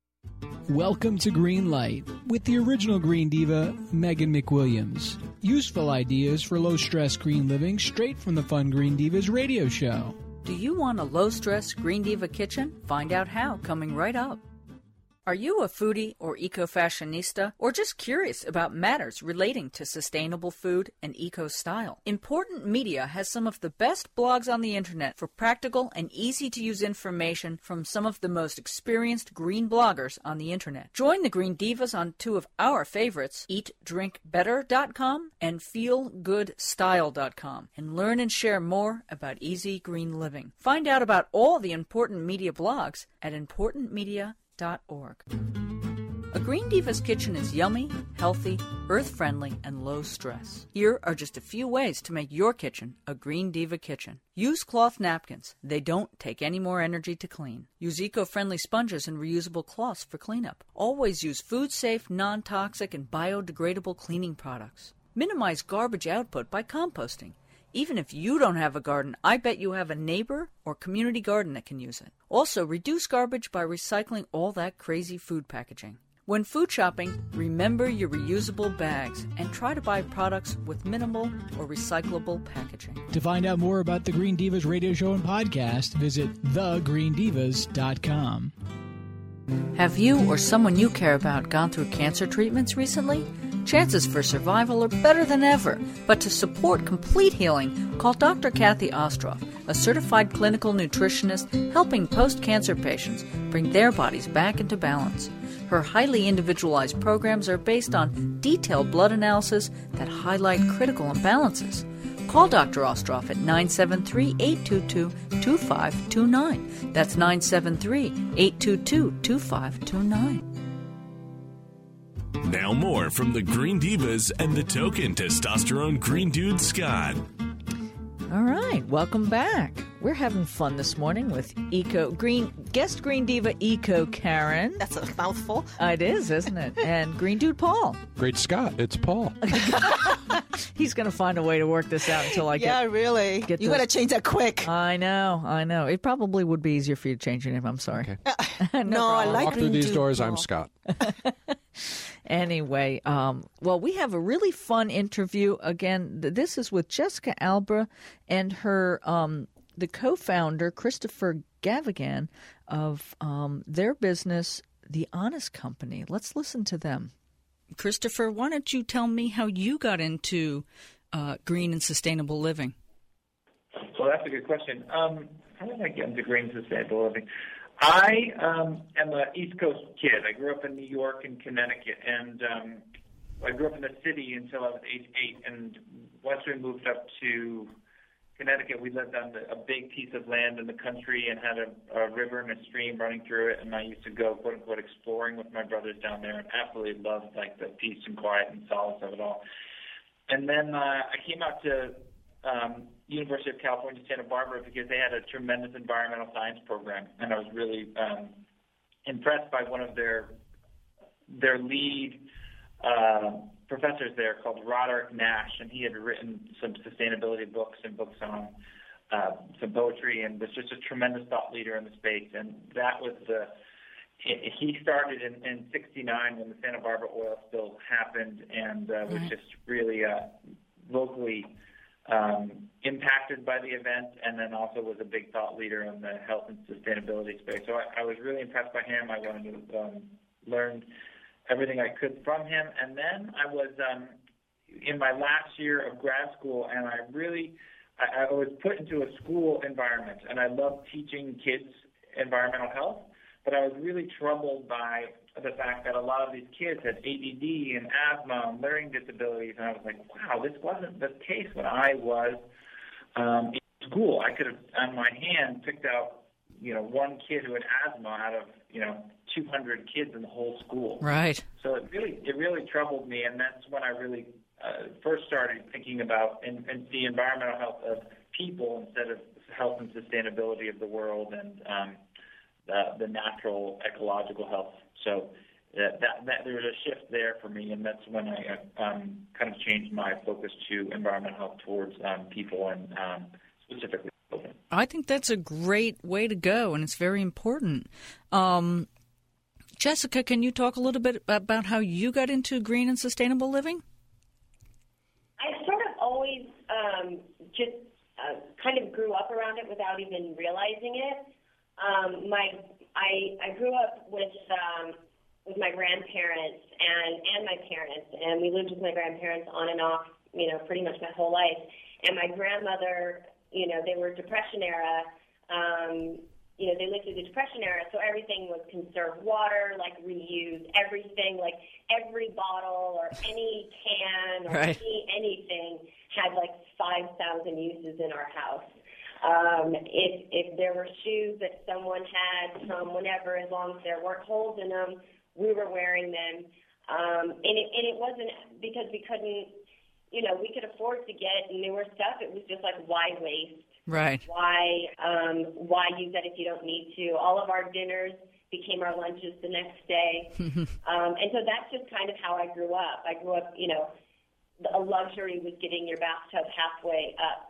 Welcome to Green Light with the original Green Diva, Megan McWilliams. Useful ideas for low-stress green living straight from the Fun Green Divas radio show. Do you want a low-stress Green Diva kitchen? Find out how coming right up. Are you a foodie or eco-fashionista, or just curious about matters relating to sustainable food and eco-style? Important Media has some of the best blogs on the internet for practical and easy-to-use information from some of the most experienced green bloggers on the internet. Join the Green Divas on two of our favorites, eat drink better dot com and feel good style dot com, and learn and share more about easy green living. Find out about all the Important Media blogs at important media dot org. A Green Diva's kitchen is yummy, healthy, earth-friendly, and low-stress. Here are just a few ways to make your kitchen a Green Diva kitchen. Use cloth napkins. They don't take any more energy to clean. Use eco-friendly sponges and reusable cloths for cleanup. Always use food-safe, non-toxic, and biodegradable cleaning products. Minimize garbage output by composting. Even if you don't have a garden, I bet you have a neighbor or community garden that can use it. Also, reduce garbage by recycling all that crazy food packaging. When food shopping, remember your reusable bags and try to buy products with minimal or recyclable packaging. To find out more about the Green Divas radio show and podcast, visit the green divas dot com. Have you or someone you care about gone through cancer treatments recently? Chances for survival are better than ever, but to support complete healing, call Doctor Kathy Ostroff, a certified clinical nutritionist helping post-cancer patients bring their bodies back into balance. Her highly individualized programs are based on detailed blood analysis that highlight critical imbalances. Call Doctor Ostroff at nine seven three, eight two two, two five two nine. That's nine seven three, eight two two, two five two nine. Now more from the Green Divas and the token testosterone green dude Scott. All right, welcome back. We're having fun this morning with Eco Green guest Green Diva Eco Karen. That's a mouthful. Uh, it is, isn't it? And Green Dude Paul. Great Scott, it's Paul. He's going to find a way to work this out until I Yeah, get. really. get You those- got to change that quick. I know, I know. It probably would be easier for you to change your name. I'm sorry. Okay. no, I like Walk through Green these Dude doors, Paul. I'm Scott. Anyway, um, well, we have a really fun interview. Again, th- this is with Jessica Alba and her, um, the co-founder, Christopher Gavigan, of um, their business, The Honest Company. Let's listen to them. Christopher, why don't you tell me how you got into uh, green and sustainable living? Well, that's a good question. Um, how did I get into green and sustainable living? I um, am an East Coast kid. I grew up in New York and Connecticut, and um, I grew up in the city until I was age eight. And once we moved up to Connecticut, we lived on the, a big piece of land in the country and had a, a river and a stream running through it. And I used to go, quote unquote, exploring with my brothers down there, and absolutely loved like the peace and quiet and solace of it all. And then uh, I came out to um, University of California, Santa Barbara, because they had a tremendous environmental science program, and I was really um, impressed by one of their their lead uh, professors there called Roderick Nash, and he had written some sustainability books and books on uh, some poetry, and was just a tremendous thought leader in the space. And that was the he started in, in sixty-nine when the Santa Barbara oil spill happened, and uh, was just really uh, locally um, impacted by the event, and then also was a big thought leader in the health and sustainability space. So I, I was really impressed by him. I wanted to um, learn everything I could from him. And then I was um, in my last year of grad school, and I really I, I was put into a school environment, and I loved teaching kids environmental health, but I was really troubled by the fact that a lot of these kids had A D D and asthma and learning disabilities, and I was like, wow, this wasn't the case when I was um, in school, I could have, on my hand, picked out, you know, one kid who had asthma out of, you know, two hundred kids in the whole school. Right. So it really, it really troubled me, and that's when I really uh, first started thinking about in, in the environmental health of people instead of health and sustainability of the world and um, the, the natural ecological health. So that, that, that there was a shift there for me, and that's when I um, kind of changed my focus to environmental health towards um, people and um, specifically children. I think that's a great way to go, and it's very important. Um, Jessica, can you talk a little bit about how you got into green and sustainable living? I sort of always um, just uh, kind of grew up around it without even realizing it. Um, my I, I grew up with um, with my grandparents and, and my parents, and we lived with my grandparents on and off, you know, pretty much my whole life. And my grandmother, you know, they were Depression era. Um, you know, they lived through the Depression era, so everything was conserved water, like reuse everything, like every bottle or any can or right. any, anything had like five thousand uses in our house. Um, if, if there were shoes that someone had from whenever, as long as there weren't holes in them, we were wearing them. Um, and, it, and it wasn't because we couldn't, you know, we could afford to get newer stuff. It was just like, why waste? Right. Why um, why use that if you don't need to? All of our dinners became our lunches the next day. um, and so that's just kind of how I grew up. I grew up, you know, a luxury was getting your bathtub halfway up.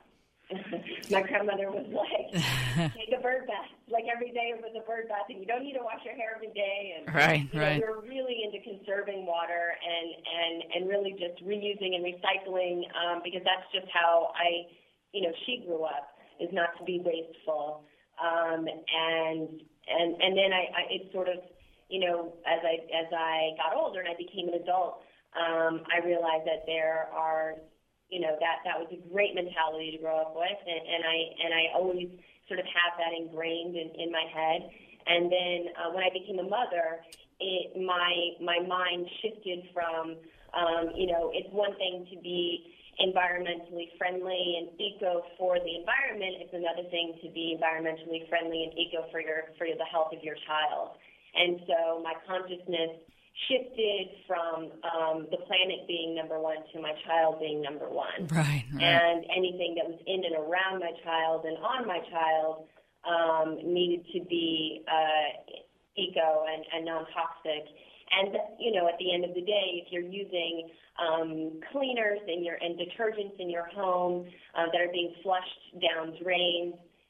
My grandmother was like, take a bird bath. Like every day it was a bird bath, and you don't need to wash your hair every day. And right, you know, right. we were really into conserving water and, and, and really just reusing and recycling um, because that's just how I, you know, she grew up, is not to be wasteful. Um, and and and then I, I it sort of, you know, as I as I got older and I became an adult, um, I realized that there are, you know, that, that was a great mentality to grow up with, and, and I and I always sort of have that ingrained in, in my head. And then uh, when I became a mother, it, my my mind shifted from, um, you know, it's one thing to be environmentally friendly and eco for the environment. It's another thing to be environmentally friendly and eco for your for the health of your child. And so my consciousness shifted from um, the planet being number one to my child being number one. Right, right. And anything that was in and around my child and on my child um, needed to be uh, eco and, and non-toxic. And, you know, at the end of the day, if you're using um, cleaners in your, and detergents in your home uh, that are being flushed down drains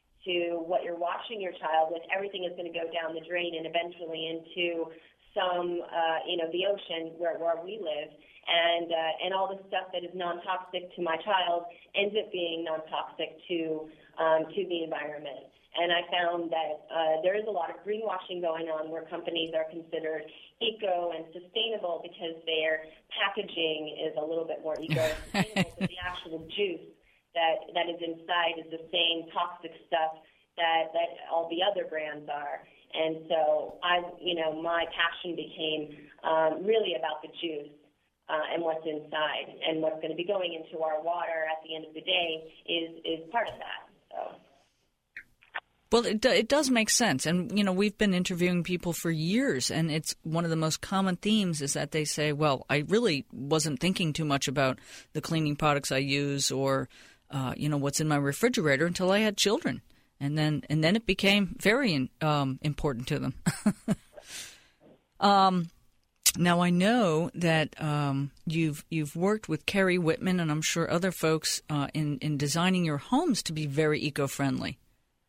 to what you're washing your child with, everything is going to go down the drain and eventually into some, uh, you know, the ocean where, where we live. And uh, and all the stuff that is non-toxic to my child ends up being non-toxic to um, to the environment. And I found that uh, there is a lot of greenwashing going on where companies are considered eco and sustainable because their packaging is a little bit more eco and sustainable, but the actual juice that, that is inside is the same toxic stuff that, that all the other brands are. And so I, you know, my passion became um, really about the juice. Uh, and what's inside, and what's going to be going into our water at the end of the day is, is part of that. So. Well, it, it does make sense. And, you know, we've been interviewing people for years, and it's one of the most common themes is that they say, well, I really wasn't thinking too much about the cleaning products I use or, uh, you know, what's in my refrigerator until I had children. And then and then it became very um, important to them. um Now, I know that um, you've you've worked with Kerry Whitman, and I'm sure other folks uh, in, in designing your homes to be very eco-friendly.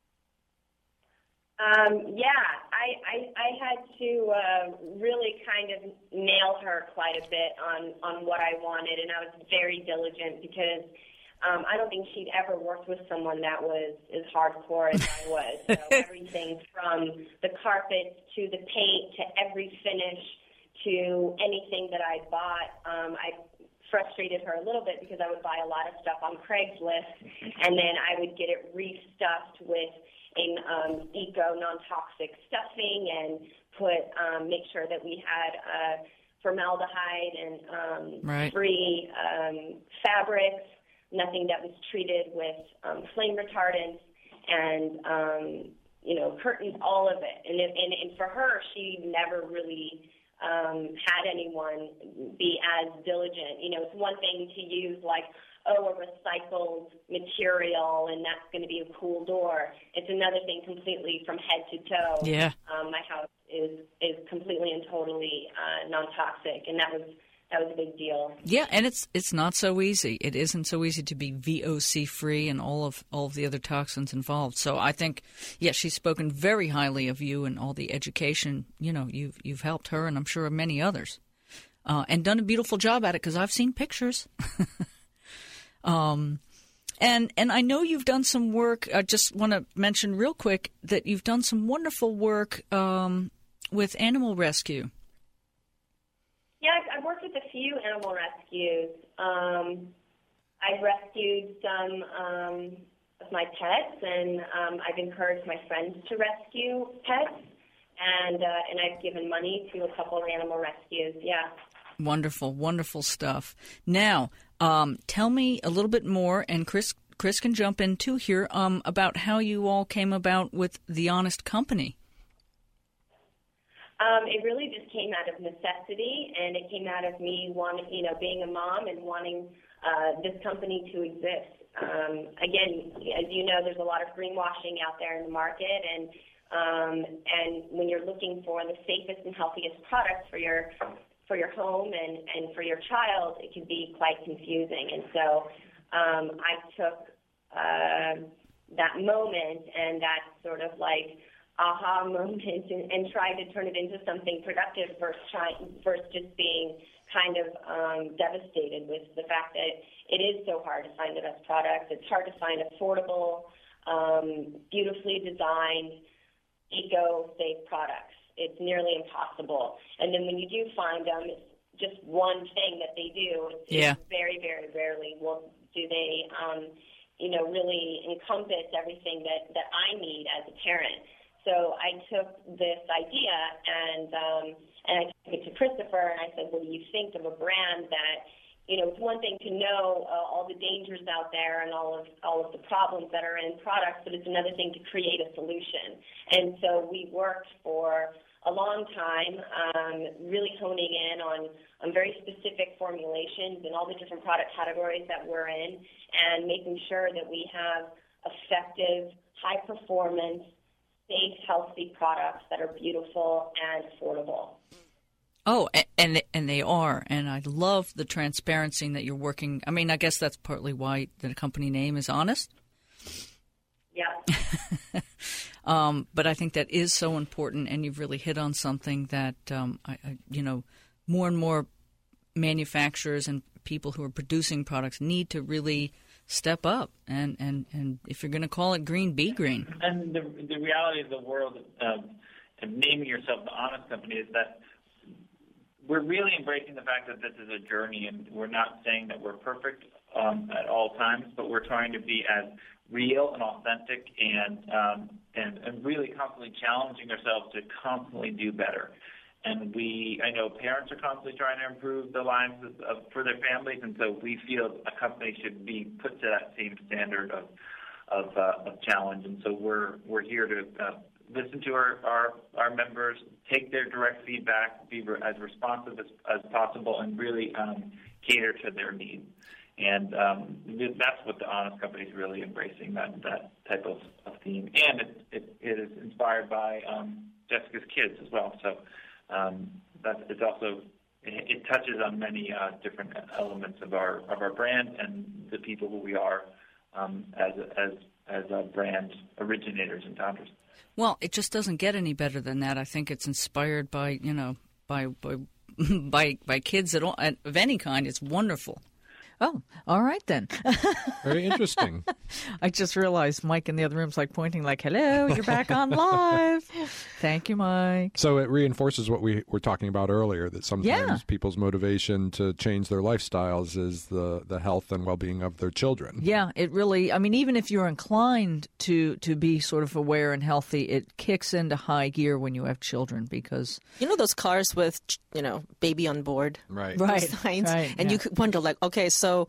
Um, yeah, I, I, I had to uh, really kind of nail her quite a bit on, on what I wanted, and I was very diligent because um, I don't think she'd ever worked with someone that was as hardcore as I was. So everything from the carpets to the paint to every finish to anything that I bought. Um, I frustrated her a little bit because I would buy a lot of stuff on Craigslist, and then I would get it restuffed with a um, eco, non-toxic stuffing and put um, make sure that we had uh, formaldehyde and um, right. free um, fabrics. nothing that was treated with um, flame retardants and, um, you know, curtains, all of it. And, it, and, and for her, she never really um, had anyone be as diligent. You know, it's one thing to use like, oh, a recycled material, and that's going to be a cool door. It's another thing completely from head to toe. Yeah. Um, my house is is completely and totally uh, non-toxic, and that was that was a big deal. Yeah, and it's it's not so easy. It isn't so easy to be V O C free and all of all of the other toxins involved. So I think, yes, she's spoken very highly of you and all the education. You know, you've you've helped her, and I'm sure many others, uh, and done a beautiful job at it because I've seen pictures. Um, and and I know you've done some work. I just want to mention real quick that you've done some wonderful work um, with animal rescue. Yeah, I've, I've worked with a few animal rescues. Um, I've rescued some um, of my pets, and um, I've encouraged my friends to rescue pets, and uh, and I've given money to a couple of animal rescues. Yeah. Wonderful, wonderful stuff. Now, um, tell me a little bit more, and Chris Chris can jump in too here, um, about how you all came about with The Honest Company. Um, it really just came out of necessity, and it came out of me wanting, you know, being a mom and wanting uh, this company to exist. Um, again, as you know, there's a lot of greenwashing out there in the market, and um, and when you're looking for the safest and healthiest products for your for your home and, and for your child, it can be quite confusing. And so um, I took uh, that moment and that sort of like aha moment and, and tried to turn it into something productive versus, trying, versus just being kind of um, devastated with the fact that it is so hard to find the best products. It's hard to find affordable, um, beautifully designed, eco-safe products. It's nearly impossible. And then when you do find them, it's just one thing that they do. It's yeah. very, very rarely will do they, um, you know, really encompass everything that, that I need as a parent. So I took this idea and um, and I took it to Christopher, and I said, what do you think of a brand that, you know, it's one thing to know uh, all the dangers out there and all of all of the problems that are in products, but it's another thing to create a solution. And so we worked for a long time, um, really honing in on, on very specific formulations and all the different product categories that we're in, and making sure that we have effective, high-performance, safe, healthy products that are beautiful and affordable. Oh, and and they are, and I love the transparency that you're working. I mean, I guess that's partly why the company name is Honest. Yeah. um, but I think that is so important, and you've really hit on something that, um, I, I, you know, more and more manufacturers and people who are producing products need to really step up. And, and, and if you're going to call it green, be green. And the, the reality of the world of, of naming yourself the Honest Company is that we're really embracing the fact that this is a journey, and we're not saying that we're perfect um, at all times, but we're trying to be as real and authentic and, um, and and really constantly challenging ourselves to constantly do better. And we, I know parents are constantly trying to improve the lives of, of, for their families, and so we feel a company should be put to that same standard of of, uh, of challenge. And so we're we're here to uh, listen to our, our, our members, take their direct feedback, be re- as responsive as, as possible, and really um, cater to their needs. And um, that's what the Honest Company is really embracing, that, that type of, of theme. And it, it, it is inspired by um, Jessica's kids as well. So um, that's, it's also, it, it touches on many uh, different elements of our of our brand and the people who we are um, as, as, as uh, brand originators and founders. Well, it just doesn't get any better than that. I think it's inspired by, you know, by by by, by kids at all, of any kind. It's wonderful. Oh, all right then. Very interesting. I just realized Mike in the other room's like pointing like, hello, you're back on live. Thank you, Mike. So it reinforces what we were talking about earlier, that sometimes yeah. people's motivation to change their lifestyles is the, the health and well-being of their children. Yeah, it really, I mean, even if you're inclined to, to be sort of aware and healthy, it kicks into high gear when you have children because... You know those cars with, you know, baby on board? Right. Right. Signs? right and yeah. you could wonder, like, okay, so... So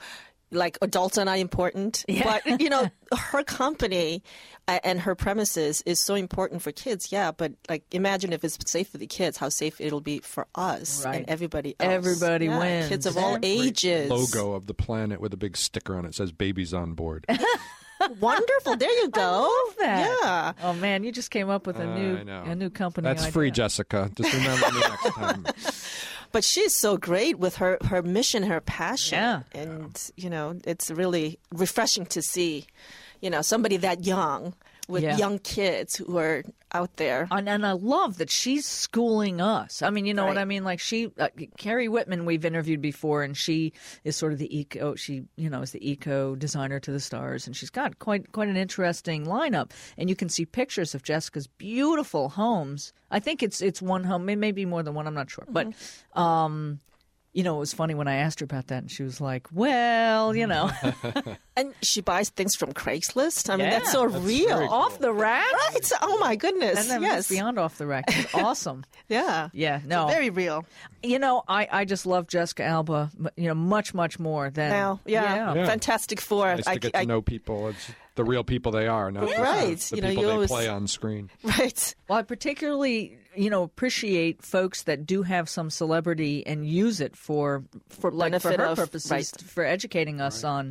like adults are not important, Yeah. but you know, her company uh, and her premises is so important for kids. Yeah, but like imagine if it's safe for the kids, how safe it'll be for us Right. and everybody else. Everybody Yeah, wins. Kids of all Every ages. Logo of the planet with a big sticker on it says "Babies on board." Wonderful. There you go. I love that. Yeah. Oh man, you just came up with a Uh, new I know. a new company. That's idea. free, Jessica. Just remember me next time. But she's so great with her, her mission, her passion. Yeah. And, you know, it's really refreshing to see, you know, somebody that young with Yeah. young kids who are out there. And, and I love that she's schooling us. I mean, you know what Right. I mean? Like she, uh, Carrie Whitman, we've interviewed before, and she is sort of the eco. She, you know, is the eco designer to the stars, and she's got quite quite an interesting lineup. And you can see pictures of Jessica's beautiful homes. I think it's it's one home, may- maybe more than one. I'm not sure, but. Um, you know, it was funny when I asked her about that, and she was like, well, you know. And she buys things from Craigslist. I mean, Yeah. that's so That's real. very cool. Off the rack? Right. So- oh, my goodness. And then yes. it's beyond off the rack. It's awesome. Yeah. Yeah, no. Very real. You know, I, I just love Jessica Alba, m- you know, much, much more than. Now, yeah. Yeah. Fantastic Four. Nice I, to get I, to know people. It's the real people they are, not just Right. the You know, people you they always- play on screen. right. Well, I particularly, you know, appreciate folks that do have some celebrity and use it for, for like for Benefit her of- purposes, right. for educating us on,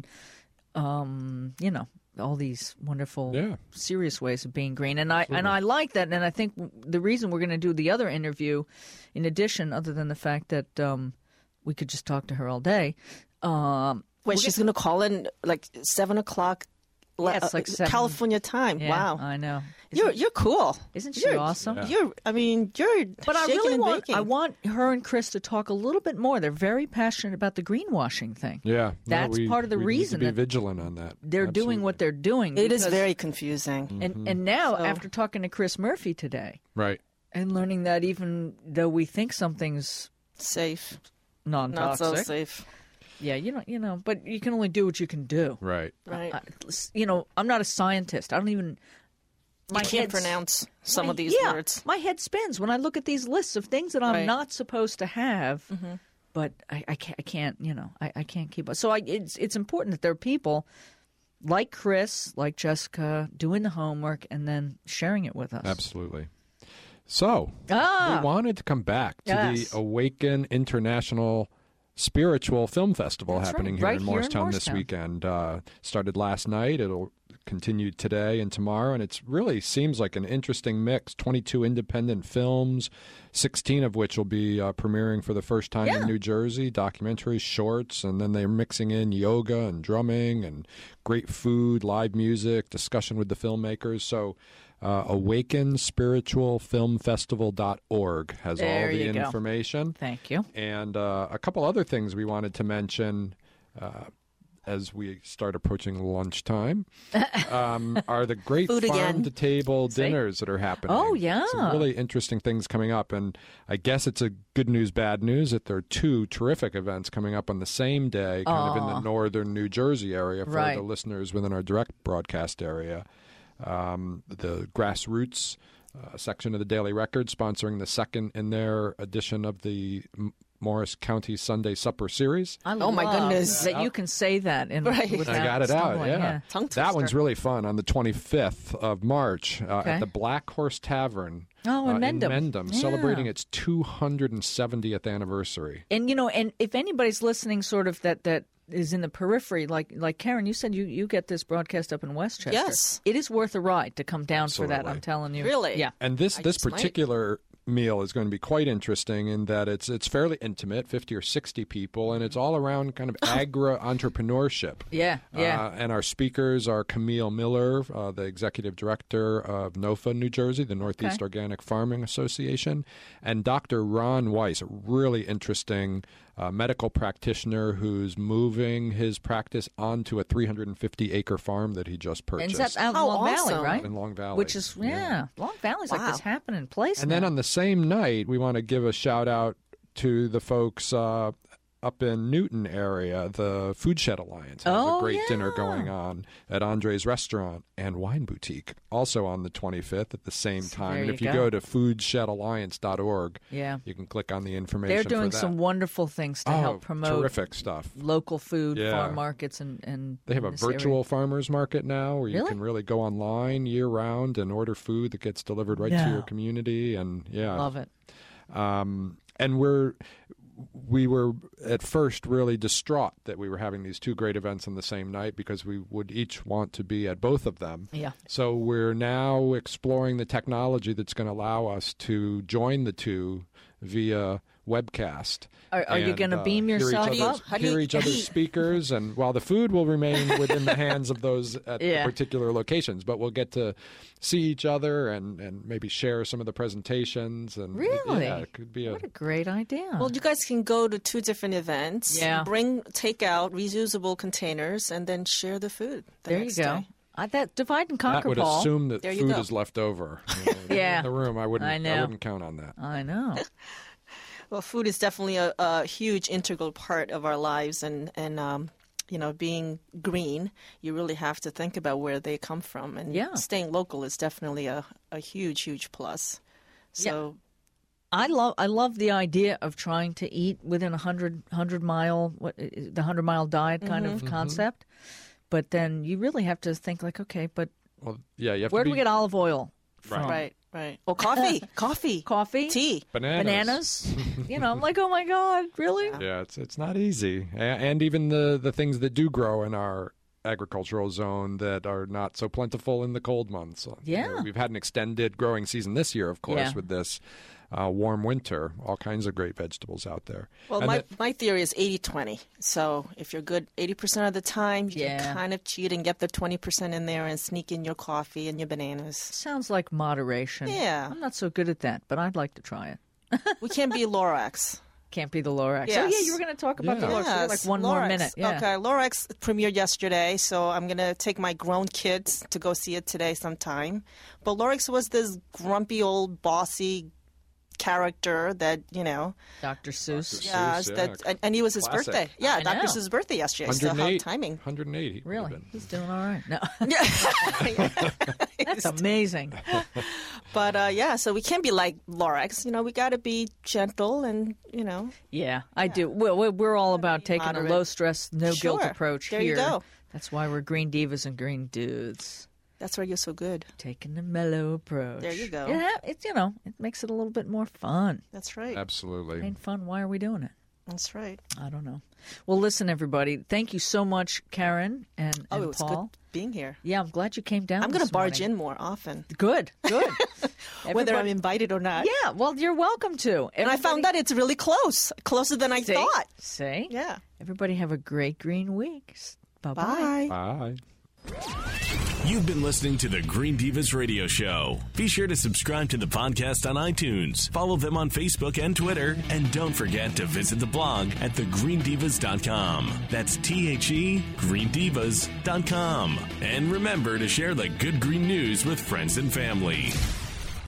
um, you know, all these wonderful, Yeah. serious ways of being green. And I and I like that. And I think the reason we're going to do the other interview, in addition, other than the fact that um, we could just talk to her all day. Um, Wait, she's going to call in like seven o'clock la- Yeah, it's like uh, seven. California time. yeah, wow. I know. You're you're cool. Isn't she You're- awesome? You're. I mean, you're. But I shaking really and want baking. I want her and Chris to talk a little bit more. They're very passionate about the greenwashing thing. Yeah, no, That's we- part of the we reason need to be that vigilant on that. they're doing what they're doing. It is because- very confusing. and and now So- after talking to Chris Murphy today Right. and learning that even though we think something's Safe, non-toxic, not so safe. yeah, you know, you know, but you can only do what you can do. Right. Right. I, you know, I'm not a scientist. I don't even. You can't head's- pronounce some my- of these yeah, words. My head spins when I look at these lists of things that I'm Right. not supposed to have. But I, I, can't, I can't, you know, I, I can't keep up. So I, it's it's important that there are people like Chris, like Jessica, doing the homework and then sharing it with us. Absolutely. So, Ah, we wanted to come back to Yes. the Awaken International Spiritual Film Festival That's happening right, here right in here in Morristown this Morristown. weekend. Uh, started last night. It'll continue today and tomorrow, and it really seems like an interesting mix. twenty-two independent films, sixteen of which will be uh, premiering for the first time Yeah. in New Jersey, documentaries, shorts, and then they're mixing in yoga and drumming and great food, live music, discussion with the filmmakers. So uh, awaken spiritual film festival dot org has There all the you go. information. thank you. And uh, a couple other things we wanted to mention uh, as we start approaching lunchtime um, are the great Food again. farm-to-table See? dinners that are happening. Oh, yeah. Some really interesting things coming up. And I guess it's a good news, bad news that there are two terrific events coming up on the same day, kind of in the northern New Jersey area for Right. the listeners within our direct broadcast area. Um, the Grassroots uh, section of the Daily Record sponsoring the second in their edition of the M- Morris County Sunday Supper Series. I Oh, my love goodness. that you can say that in Right. without I got it out, stumbling, yeah. Tongue That one's twister. really fun on the twenty-fifth of March uh, Okay. at the Black Horse Tavern Oh, in uh, Mendham. Mendham, Yeah. celebrating its two hundred seventieth anniversary. And you know, and if anybody's listening, sort of that that is in the periphery, like like Karen, you said you, you get this broadcast up in Westchester. Yes. it is worth a ride to come down for that. Absolutely. I'm telling you, Really? yeah. And this I this just might. particular meal is going to be quite interesting in that it's it's fairly intimate, fifty or sixty people, and it's all around kind of agri entrepreneurship. Yeah, yeah. Uh, and our speakers are Camille Miller, uh, the executive director of NOFA, New Jersey, the Northeast Okay. Organic Farming Association, and Doctor Ron Weiss, a really interesting uh, medical practitioner who's moving his practice onto a three hundred fifty acre farm that he just And purchased. that's out in How Long awesome. Valley, right? In Long Valley. Which is yeah, Long Valley's like this Wow. happening place. And now. then on the same night, we want to give a shout out to the folks uh, up in Newton area, the Food Shed Alliance has Oh, a great yeah. dinner going on at Andre's Restaurant and Wine Boutique, also on the twenty-fifth at the same time. there And you if you go. go to food shed alliance dot org, Yeah. you can click on the information They're doing for that. some wonderful things to oh, help promote terrific stuff. local food, Yeah. farm markets, and, and They have in a this virtual area. farmers market now where you Really? can really go online year-round and order food that gets delivered right to No. your community. And yeah, Love it. Um, and we're we were at first really distraught that we were having these two great events on the same night because we would each want to be at both of them. Yeah. So we're now exploring the technology that's going to allow us to join the two via webcast. Are, are you and, going to uh, beam hear each yourself other's- up? How do you hear each other's eat? speakers, and while the food will remain within the hands of those at Yeah. the particular locations, but we'll get to see each other and, and maybe share some of the presentations. And Really? yeah, it could be a What a great idea. Well, you guys can go to two different events. Yeah. Bring takeout, reusable containers, and then share the food. The there you next go. day. I, that divide and conquer, That would Paul. assume that There you food go. is left over. You know, Yeah. in the room. I wouldn't. I know. wouldn't count on that. I know. Well, food is definitely a, a huge integral part of our lives, and and um, you know, being green, you really have to think about where they come from, and Yeah. staying local is definitely a, a huge, huge plus. So I love I love the idea of trying to eat within a hundred hundred mile what the hundred mile diet kind Mm-hmm. of concept, but then you really have to think like, okay, but Well, yeah, you have where to do be we get olive oil from? right, right. Well, coffee, coffee, Coffee, tea. bananas. bananas. You know, I'm like, oh my god, really? Yeah, it's it's not easy, A- and even the the things that do grow in our agricultural zone that are not so plentiful in the cold months. You know, Yeah. we've had an extended growing season this year, of course, Yeah. with this uh, warm winter. All kinds of great vegetables out there. Well, And my, the- my theory is eighty twenty. So if you're good eighty percent of the time, you Yeah. can kind of cheat and get the twenty percent in there and sneak in your coffee and your bananas. Sounds like moderation. Yeah. I'm not so good at that, but I'd like to try it. We can't be Lorax. Can't be the Lorax. Oh yeah, Yes. you were going to talk about the Yeah. Lorax. We got like one more Lorax. minute. Yeah. Okay, Lorax premiered yesterday, so I'm going to take my grown kids to go see it today sometime. But Lorax was this grumpy old bossy character that, you know, Doctor Seuss. yeah, Seuss, yeah. that, and, and he was his Classic. birthday. Yeah, I know. Doctor Seuss' birthday yesterday. So how 108 timing. one hundred eight. he would have Really? been. He's doing all right. No. Yeah. That's amazing. But uh, yeah, so we can't be like Lorax. You know, we got to be gentle and, you know. Yeah, I do. Well, we're- we're all about taking Moderate. a low stress, no guilt Sure. approach There here. you go. That's why we're green divas and green dudes. That's why you're so good. Taking the mellow approach. There you go. Yeah, it's you know, it makes it a little bit more fun. That's right. Absolutely. Ain't fun. Why are we doing it? That's right. I don't know. Well, listen, everybody. Thank you so much, Karen and, Oh, and it was Paul. good being here. Yeah, I'm glad you came down. I'm going to this barge morning. in more often, Good, good. whether I'm Everybody- invited or not. Yeah, well, you're welcome to. And I found that it's really close, closer than I See? thought. See? Yeah. Everybody have a great green week. Bye-bye. Bye. Bye. You've been listening to the Green Divas Radio Show. Be sure to subscribe to the podcast on iTunes, follow them on Facebook and Twitter, and don't forget to visit the blog at the green divas dot com. That's T H E green divas dot com. And remember to share the good green news with friends and family.